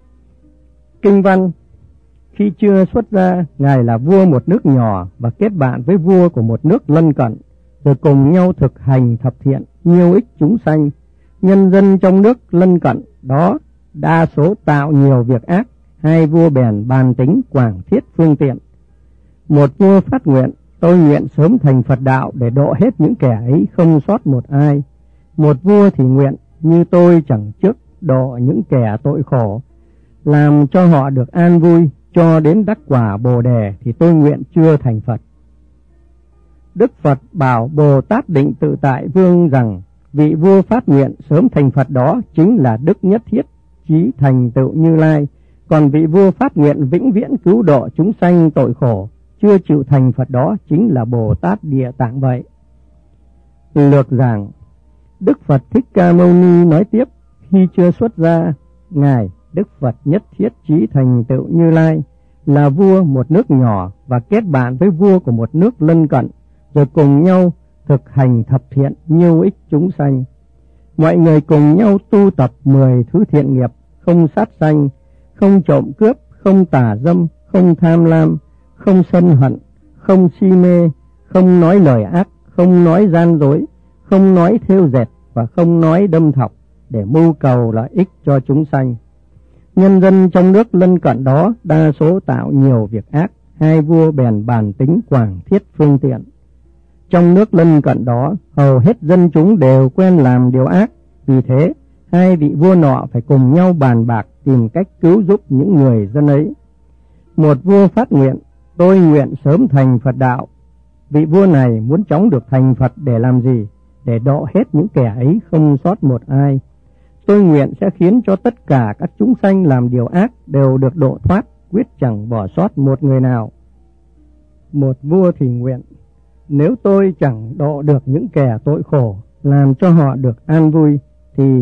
Kinh văn: khi chưa xuất gia, Ngài là vua một nước nhỏ và kết bạn với vua của một nước lân cận, rồi cùng nhau thực hành thập thiện, nhiêu ích chúng sanh. Nhân dân trong nước lân cận đó đa số tạo nhiều việc ác, hai vua bèn bàn tính quảng thiết phương tiện. Một vua phát nguyện: tôi nguyện sớm thành Phật đạo để độ hết những kẻ ấy không sót một ai. Một vua thì nguyện: như tôi chẳng trước độ những kẻ tội khổ, làm cho họ được an vui, cho đến đắc quả Bồ Đề thì tôi nguyện chưa thành Phật. Đức Phật bảo Bồ Tát Định Tự Tại Vương rằng vị vua phát nguyện sớm thành Phật đó chính là Đức Nhất Thiết Chí Thành Tựu Như Lai, còn vị vua phát nguyện vĩnh viễn cứu độ chúng sanh tội khổ, chưa chịu thành Phật đó chính là Bồ Tát Địa Tạng vậy. Lược giảng: Đức Phật Thích Ca Mâu Ni nói tiếp, khi chưa xuất gia, Ngài Đức Phật Nhất Thiết Chí Thành Tựu Như Lai là vua một nước nhỏ và kết bạn với vua của một nước lân cận, rồi cùng nhau thực hành thập thiện, nhiêu ích chúng sanh. Mọi người cùng nhau tu tập 10 thứ thiện nghiệp: không sát sanh, không trộm cướp, không tà dâm, không tham lam, không sân hận, không si mê, không nói lời ác, không nói gian dối, không nói thêu dệt và không nói đâm thọc, để mưu cầu lợi ích cho chúng sanh. Nhân dân trong nước lân cận đó đa số tạo nhiều việc ác, hai vua bèn bàn tính quảng thiết phương tiện. Trong nước lân cận đó, hầu hết dân chúng đều quen làm điều ác, vì thế hai vị vua nọ phải cùng nhau bàn bạc tìm cách cứu giúp những người dân ấy. Một vua phát nguyện: tôi nguyện sớm thành Phật đạo. Vị vua này muốn chóng được thành Phật để làm gì? Để độ hết những kẻ ấy không sót một ai. Tôi nguyện sẽ khiến cho tất cả các chúng sanh làm điều ác đều được độ thoát, quyết chẳng bỏ sót một người nào. Một vua thì nguyện, nếu tôi chẳng độ được những kẻ tội khổ, làm cho họ được an vui, thì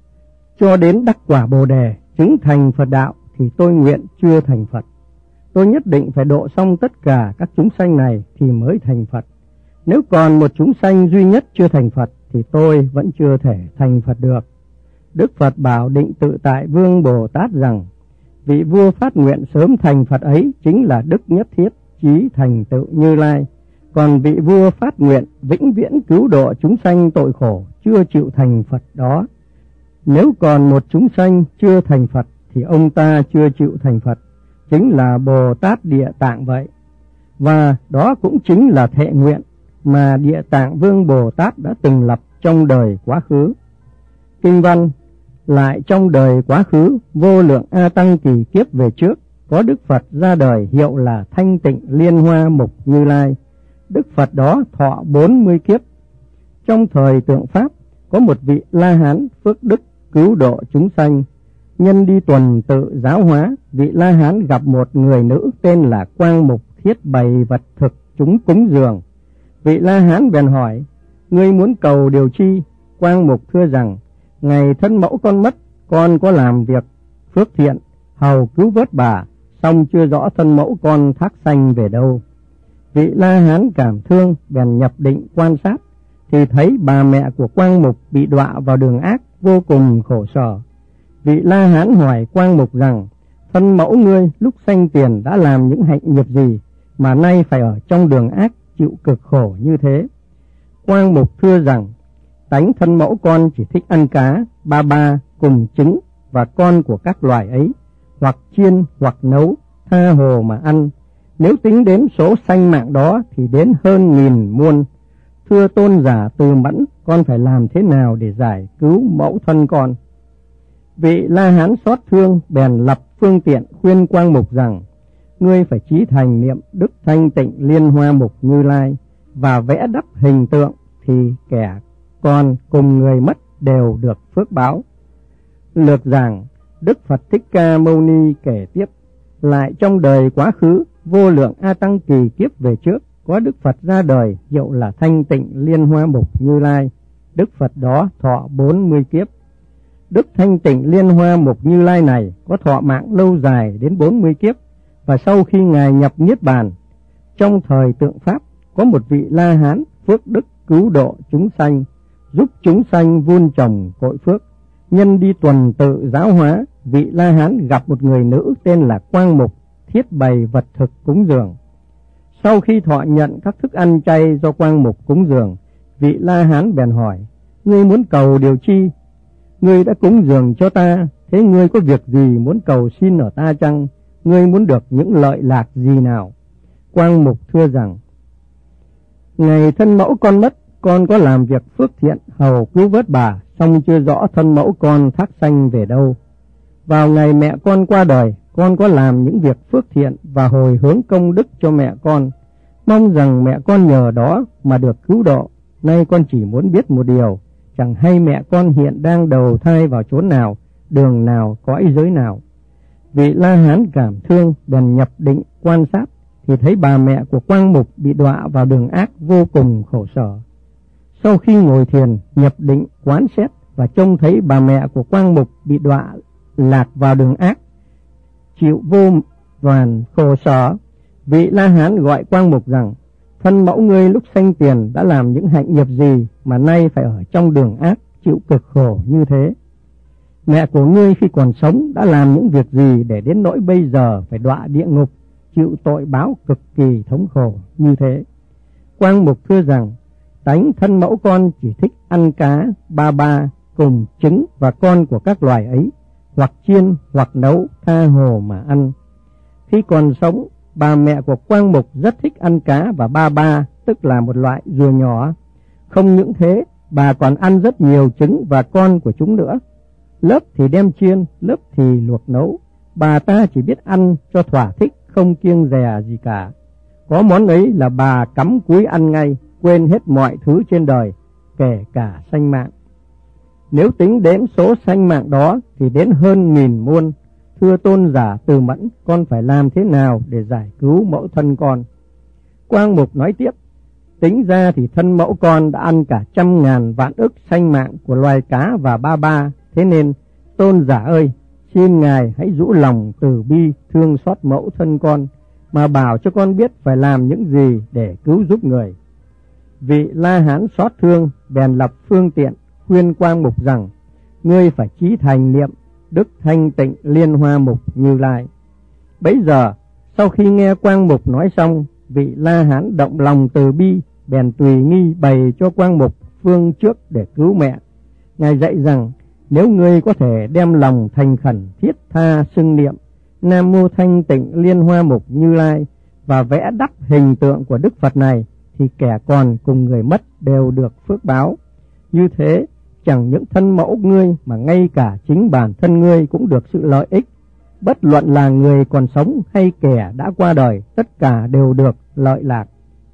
cho đến đắc quả Bồ Đề, chứng thành Phật đạo, thì tôi nguyện chưa thành Phật. Tôi nhất định phải độ xong tất cả các chúng sanh này thì mới thành Phật. Nếu còn một chúng sanh duy nhất chưa thành Phật, thì tôi vẫn chưa thể thành Phật được. Đức Phật bảo Định Tự Tại Vương Bồ Tát rằng, vị vua phát nguyện sớm thành Phật ấy chính là đức nhất thiết, chí thành tựu Như Lai. Còn vị vua phát nguyện vĩnh viễn cứu độ chúng sanh tội khổ chưa chịu thành Phật đó, nếu còn một chúng sanh chưa thành Phật thì ông ta chưa chịu thành Phật, chính là Bồ Tát Địa Tạng vậy. Và đó cũng chính là thệ nguyện mà Địa Tạng Vương Bồ Tát đã từng lập trong đời quá khứ. Kinh văn: lại trong đời quá khứ, vô lượng A Tăng kỳ kiếp về trước, có Đức Phật ra đời hiệu là Thanh Tịnh Liên Hoa Mục Như Lai. Đức Phật đó thọ 40 kiếp. Trong thời tượng Pháp, có một vị La Hán phước đức cứu độ chúng sanh. Nhân đi tuần tự giáo hóa, vị La Hán gặp một người nữ tên là Quang Mục thiết bày vật thực chúng cúng dường. Vị La Hán bèn hỏi: ngươi muốn cầu điều chi? Quang Mục thưa rằng: ngày thân mẫu con mất, con có làm việc phước thiện hầu cứu vớt bà, song chưa rõ thân mẫu con thác sanh về đâu. Vị La Hán cảm thương bèn nhập định quan sát, thì thấy bà mẹ của Quang Mục bị đọa vào đường ác, vô cùng khổ sở. Vị La Hán hỏi Quang Mục rằng: thân mẫu ngươi lúc sanh tiền đã làm những hạnh nghiệp gì mà nay phải ở trong đường ác chịu cực khổ như thế? Quang Mục thưa rằng: tánh thân mẫu con chỉ thích ăn cá, ba cùng trứng và con của các loài ấy, hoặc chiên hoặc nấu, tha hồ mà ăn. Nếu tính đến số sanh mạng đó thì đến hơn 1000 muôn. Thưa tôn giả Từ Mẫn, con phải làm thế nào để giải cứu mẫu thân con? Vị La Hán xót thương bèn lập phương tiện khuyên Quang Mục rằng: ngươi phải chí thành niệm Đức Thanh Tịnh Liên Hoa Mục Như Lai và vẽ đắp hình tượng, thì kẻ con cùng người mất đều được phước báo. Lược giảng, Đức Phật Thích Ca Mâu Ni kể tiếp: lại trong đời quá khứ, vô lượng A Tăng kỳ kiếp về trước, có Đức Phật ra đời hiệu là Thanh Tịnh Liên Hoa Mục Như Lai. Đức Phật đó thọ 40 kiếp. Đức Thanh Tịnh Liên Hoa Mục Như Lai này có thọ mạng lâu dài đến 40 kiếp, và sau khi Ngài nhập Niết Bàn, trong thời tượng Pháp, có một vị La Hán phước đức cứu độ chúng sanh, giúp chúng sanh vun trồng cội phước. Nhân đi tuần tự giáo hóa, vị La Hán gặp một người nữ tên là Quang Mục thiết bày vật thực cúng dường. Sau khi thọ nhận các thức ăn chay do Quang Mục cúng dường, vị La Hán bèn hỏi: ngươi muốn cầu điều chi? Ngươi đã cúng dường cho ta, thế ngươi có việc gì muốn cầu xin ở ta chăng? Ngươi muốn được những lợi lạc gì nào? Quang Mục thưa rằng: ngày thân mẫu con mất, con có làm việc phước thiện hầu cứu vớt bà, song chưa rõ thân mẫu con thác sanh về đâu. Vào ngày mẹ con qua đời, con có làm những việc phước thiện và hồi hướng công đức cho mẹ con, mong rằng mẹ con nhờ đó mà được cứu độ. Nay con chỉ muốn biết một điều, chẳng hay mẹ con hiện đang đầu thai vào chốn nào, đường nào, cõi giới nào. Vị La Hán cảm thương bèn nhập định quan sát, thì thấy bà mẹ của Quang Mục bị đọa vào đường ác, vô cùng khổ sở. Sau khi ngồi thiền nhập định quán xét và trông thấy bà mẹ của Quang Mục bị đọa lạc vào đường ác, chịu vô vàn khổ sở, vị La Hán gọi Quang Mục rằng: thân mẫu ngươi lúc sanh tiền đã làm những hạnh nghiệp gì mà nay phải ở trong đường ác chịu cực khổ như thế? Mẹ của ngươi khi còn sống đã làm những việc gì để đến nỗi bây giờ phải đọa địa ngục, chịu tội báo cực kỳ thống khổ như thế? Quang Mục thưa rằng: tánh thân mẫu con chỉ thích ăn cá, ba cùng trứng và con của các loài ấy, hoặc chiên hoặc nấu, tha hồ mà ăn. Khi còn sống, bà mẹ của Quang Mục rất thích ăn cá và ba, tức là một loại rùa nhỏ. Không những thế, bà còn ăn rất nhiều trứng và con của chúng nữa. Lớp thì đem chiên, lớp thì luộc nấu. Bà ta chỉ biết ăn cho thỏa thích, không kiêng dè gì cả. Có món ấy là bà cắm cúi ăn ngay, quên hết mọi thứ trên đời, kể cả sanh mạng. Nếu tính đếm số sanh mạng đó thì đến hơn 1000 muôn. Thưa tôn giả Từ Mẫn, con phải làm thế nào để giải cứu mẫu thân con? Quang Mục nói tiếp, tính ra thì thân mẫu con đã ăn cả 100.000 vạn ức sanh mạng của loài cá và ba ba. Thế nên tôn giả ơi, xin ngài hãy rũ lòng từ bi thương xót mẫu thân con, mà bảo cho con biết phải làm những gì để cứu giúp người. Vị La Hán xót thương bèn lập phương tiện khuyên Quang Mục rằng, ngươi phải chí thành niệm Đức Thanh Tịnh Liên Hoa Mục Như Lai. Bấy giờ sau khi nghe Quang Mục nói xong, vị La Hán động lòng từ bi, bèn tùy nghi bày cho Quang Mục phương trước để cứu mẹ. Ngài dạy rằng, nếu ngươi có thể đem lòng thành khẩn thiết tha xưng niệm Nam Mô Thanh Tịnh Liên Hoa Mục Như Lai và vẽ đắp hình tượng của Đức Phật này, thì kẻ còn cùng người mất đều được phước báo. Như thế, chẳng những thân mẫu ngươi mà ngay cả chính bản thân ngươi cũng được sự lợi ích. Bất luận là người còn sống hay kẻ đã qua đời, tất cả đều được lợi lạc.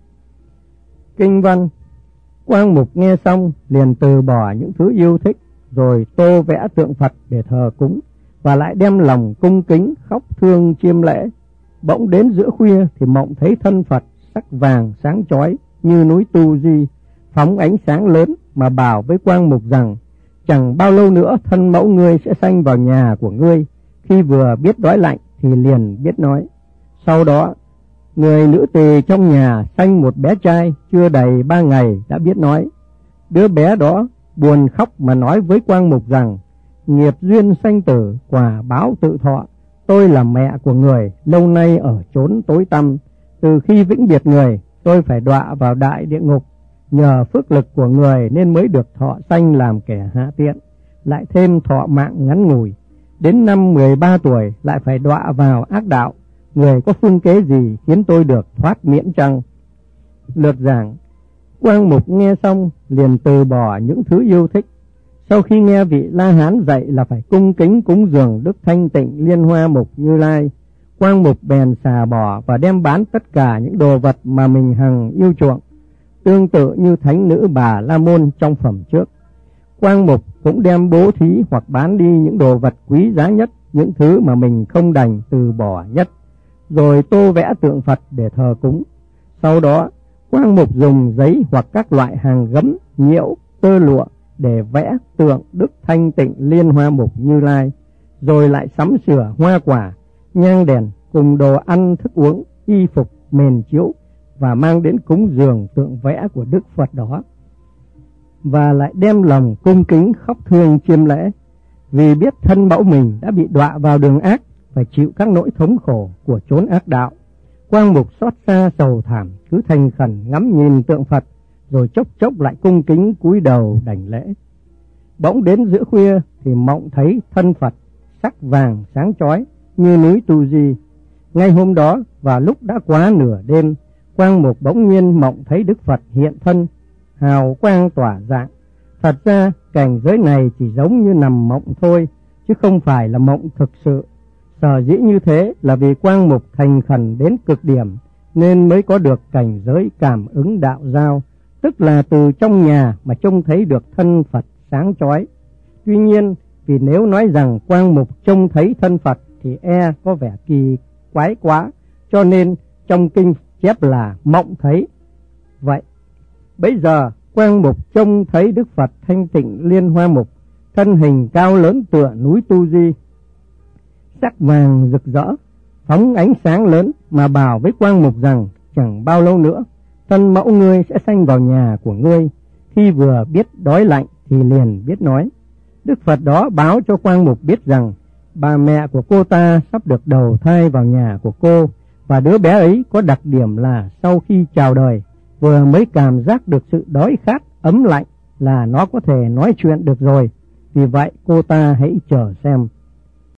Kinh văn. Quang Mục nghe xong liền từ bỏ những thứ yêu thích, rồi tô vẽ tượng Phật để thờ cúng, và lại đem lòng cung kính khóc thương chiêm lễ. Bỗng đến giữa khuya thì mộng thấy thân Phật sắc vàng sáng chói như núi Tu Di, phóng ánh sáng lớn, mà bảo với Quang Mục rằng, chẳng bao lâu nữa thân mẫu ngươi sẽ sanh vào nhà của ngươi. Khi vừa biết đói lạnh thì liền biết nói. Sau đó, người nữ tỳ trong nhà sanh một bé trai chưa đầy 3 ngày đã biết nói. Đứa bé đó buồn khóc mà nói với Quang Mục rằng, nghiệp duyên sanh tử, quả báo tự thọ. Tôi là mẹ của người, lâu nay ở chốn tối tăm. Từ khi vĩnh biệt người, tôi phải đọa vào đại địa ngục. Nhờ phước lực của người nên mới được thọ sanh làm kẻ hạ tiện, lại thêm thọ mạng ngắn ngủi. Đến năm 13 tuổi lại phải đọa vào ác đạo. Người có phương kế gì khiến tôi được thoát miễn chăng? Lược giảng. Quang Mục nghe xong liền từ bỏ những thứ yêu thích. Sau khi nghe vị La Hán dạy là phải cung kính cúng dường Đức Thanh Tịnh Liên Hoa Mục Như Lai, Quang Mục bèn xả bỏ và đem bán tất cả những đồ vật mà mình hằng yêu chuộng, tương tự như thánh nữ Bà La Môn trong phẩm trước. Quang Mục cũng đem bố thí hoặc bán đi những đồ vật quý giá nhất, những thứ mà mình không đành từ bỏ nhất, rồi tô vẽ tượng Phật để thờ cúng. Sau đó, Quang Mục dùng giấy hoặc các loại hàng gấm, nhiễu, tơ lụa để vẽ tượng Đức Thanh Tịnh Liên Hoa Mục Như Lai, rồi lại sắm sửa hoa quả, nhang đèn cùng đồ ăn thức uống, y phục, mền chiếu và mang đến cúng dường tượng vẽ của Đức Phật đó, và lại đem lòng cung kính khóc thương chiêm lễ. Vì biết thân mẫu mình đã bị đọa vào đường ác, phải chịu các nỗi thống khổ của chốn ác đạo, Quang Mục xót xa sầu thảm, cứ thành khẩn ngắm nhìn tượng Phật, rồi chốc chốc lại cung kính cúi đầu đảnh lễ. Bỗng đến giữa khuya thì mộng thấy thân Phật sắc vàng sáng chói như núi Tu Di. Ngay hôm đó, và lúc đã quá nửa đêm, Quang Mục bỗng nhiên mộng thấy Đức Phật hiện thân, hào quang tỏa dạng. Thật ra cảnh giới này chỉ giống như nằm mộng thôi, chứ không phải là mộng thực sự. Sở dĩ như thế là vì Quang Mục thành khẩn đến cực điểm, nên mới có được cảnh giới cảm ứng đạo giao, tức là từ trong nhà mà trông thấy được thân Phật sáng chói. Tuy nhiên, vì nếu nói rằng Quang Mục trông thấy thân Phật thì có vẻ kỳ quái quá, cho nên trong kinh chép là mộng thấy. Vậy, bây giờ Quang Mục trông thấy Đức Phật Thanh Tịnh Liên Hoa Mục, thân hình cao lớn tựa núi Tu Di, sắc vàng rực rỡ, phóng ánh sáng lớn, mà bảo với Quang Mục rằng chẳng bao lâu nữa thân mẫu ngươi sẽ sanh vào nhà của ngươi. Khi vừa biết đói lạnh thì liền biết nói. Đức Phật đó báo cho Quang Mục biết rằng bà mẹ của cô ta sắp được đầu thai vào nhà của cô, và đứa bé ấy có đặc điểm là sau khi chào đời vừa mới cảm giác được sự đói khát ấm lạnh là nó có thể nói chuyện được rồi. Vì vậy cô ta hãy chờ xem.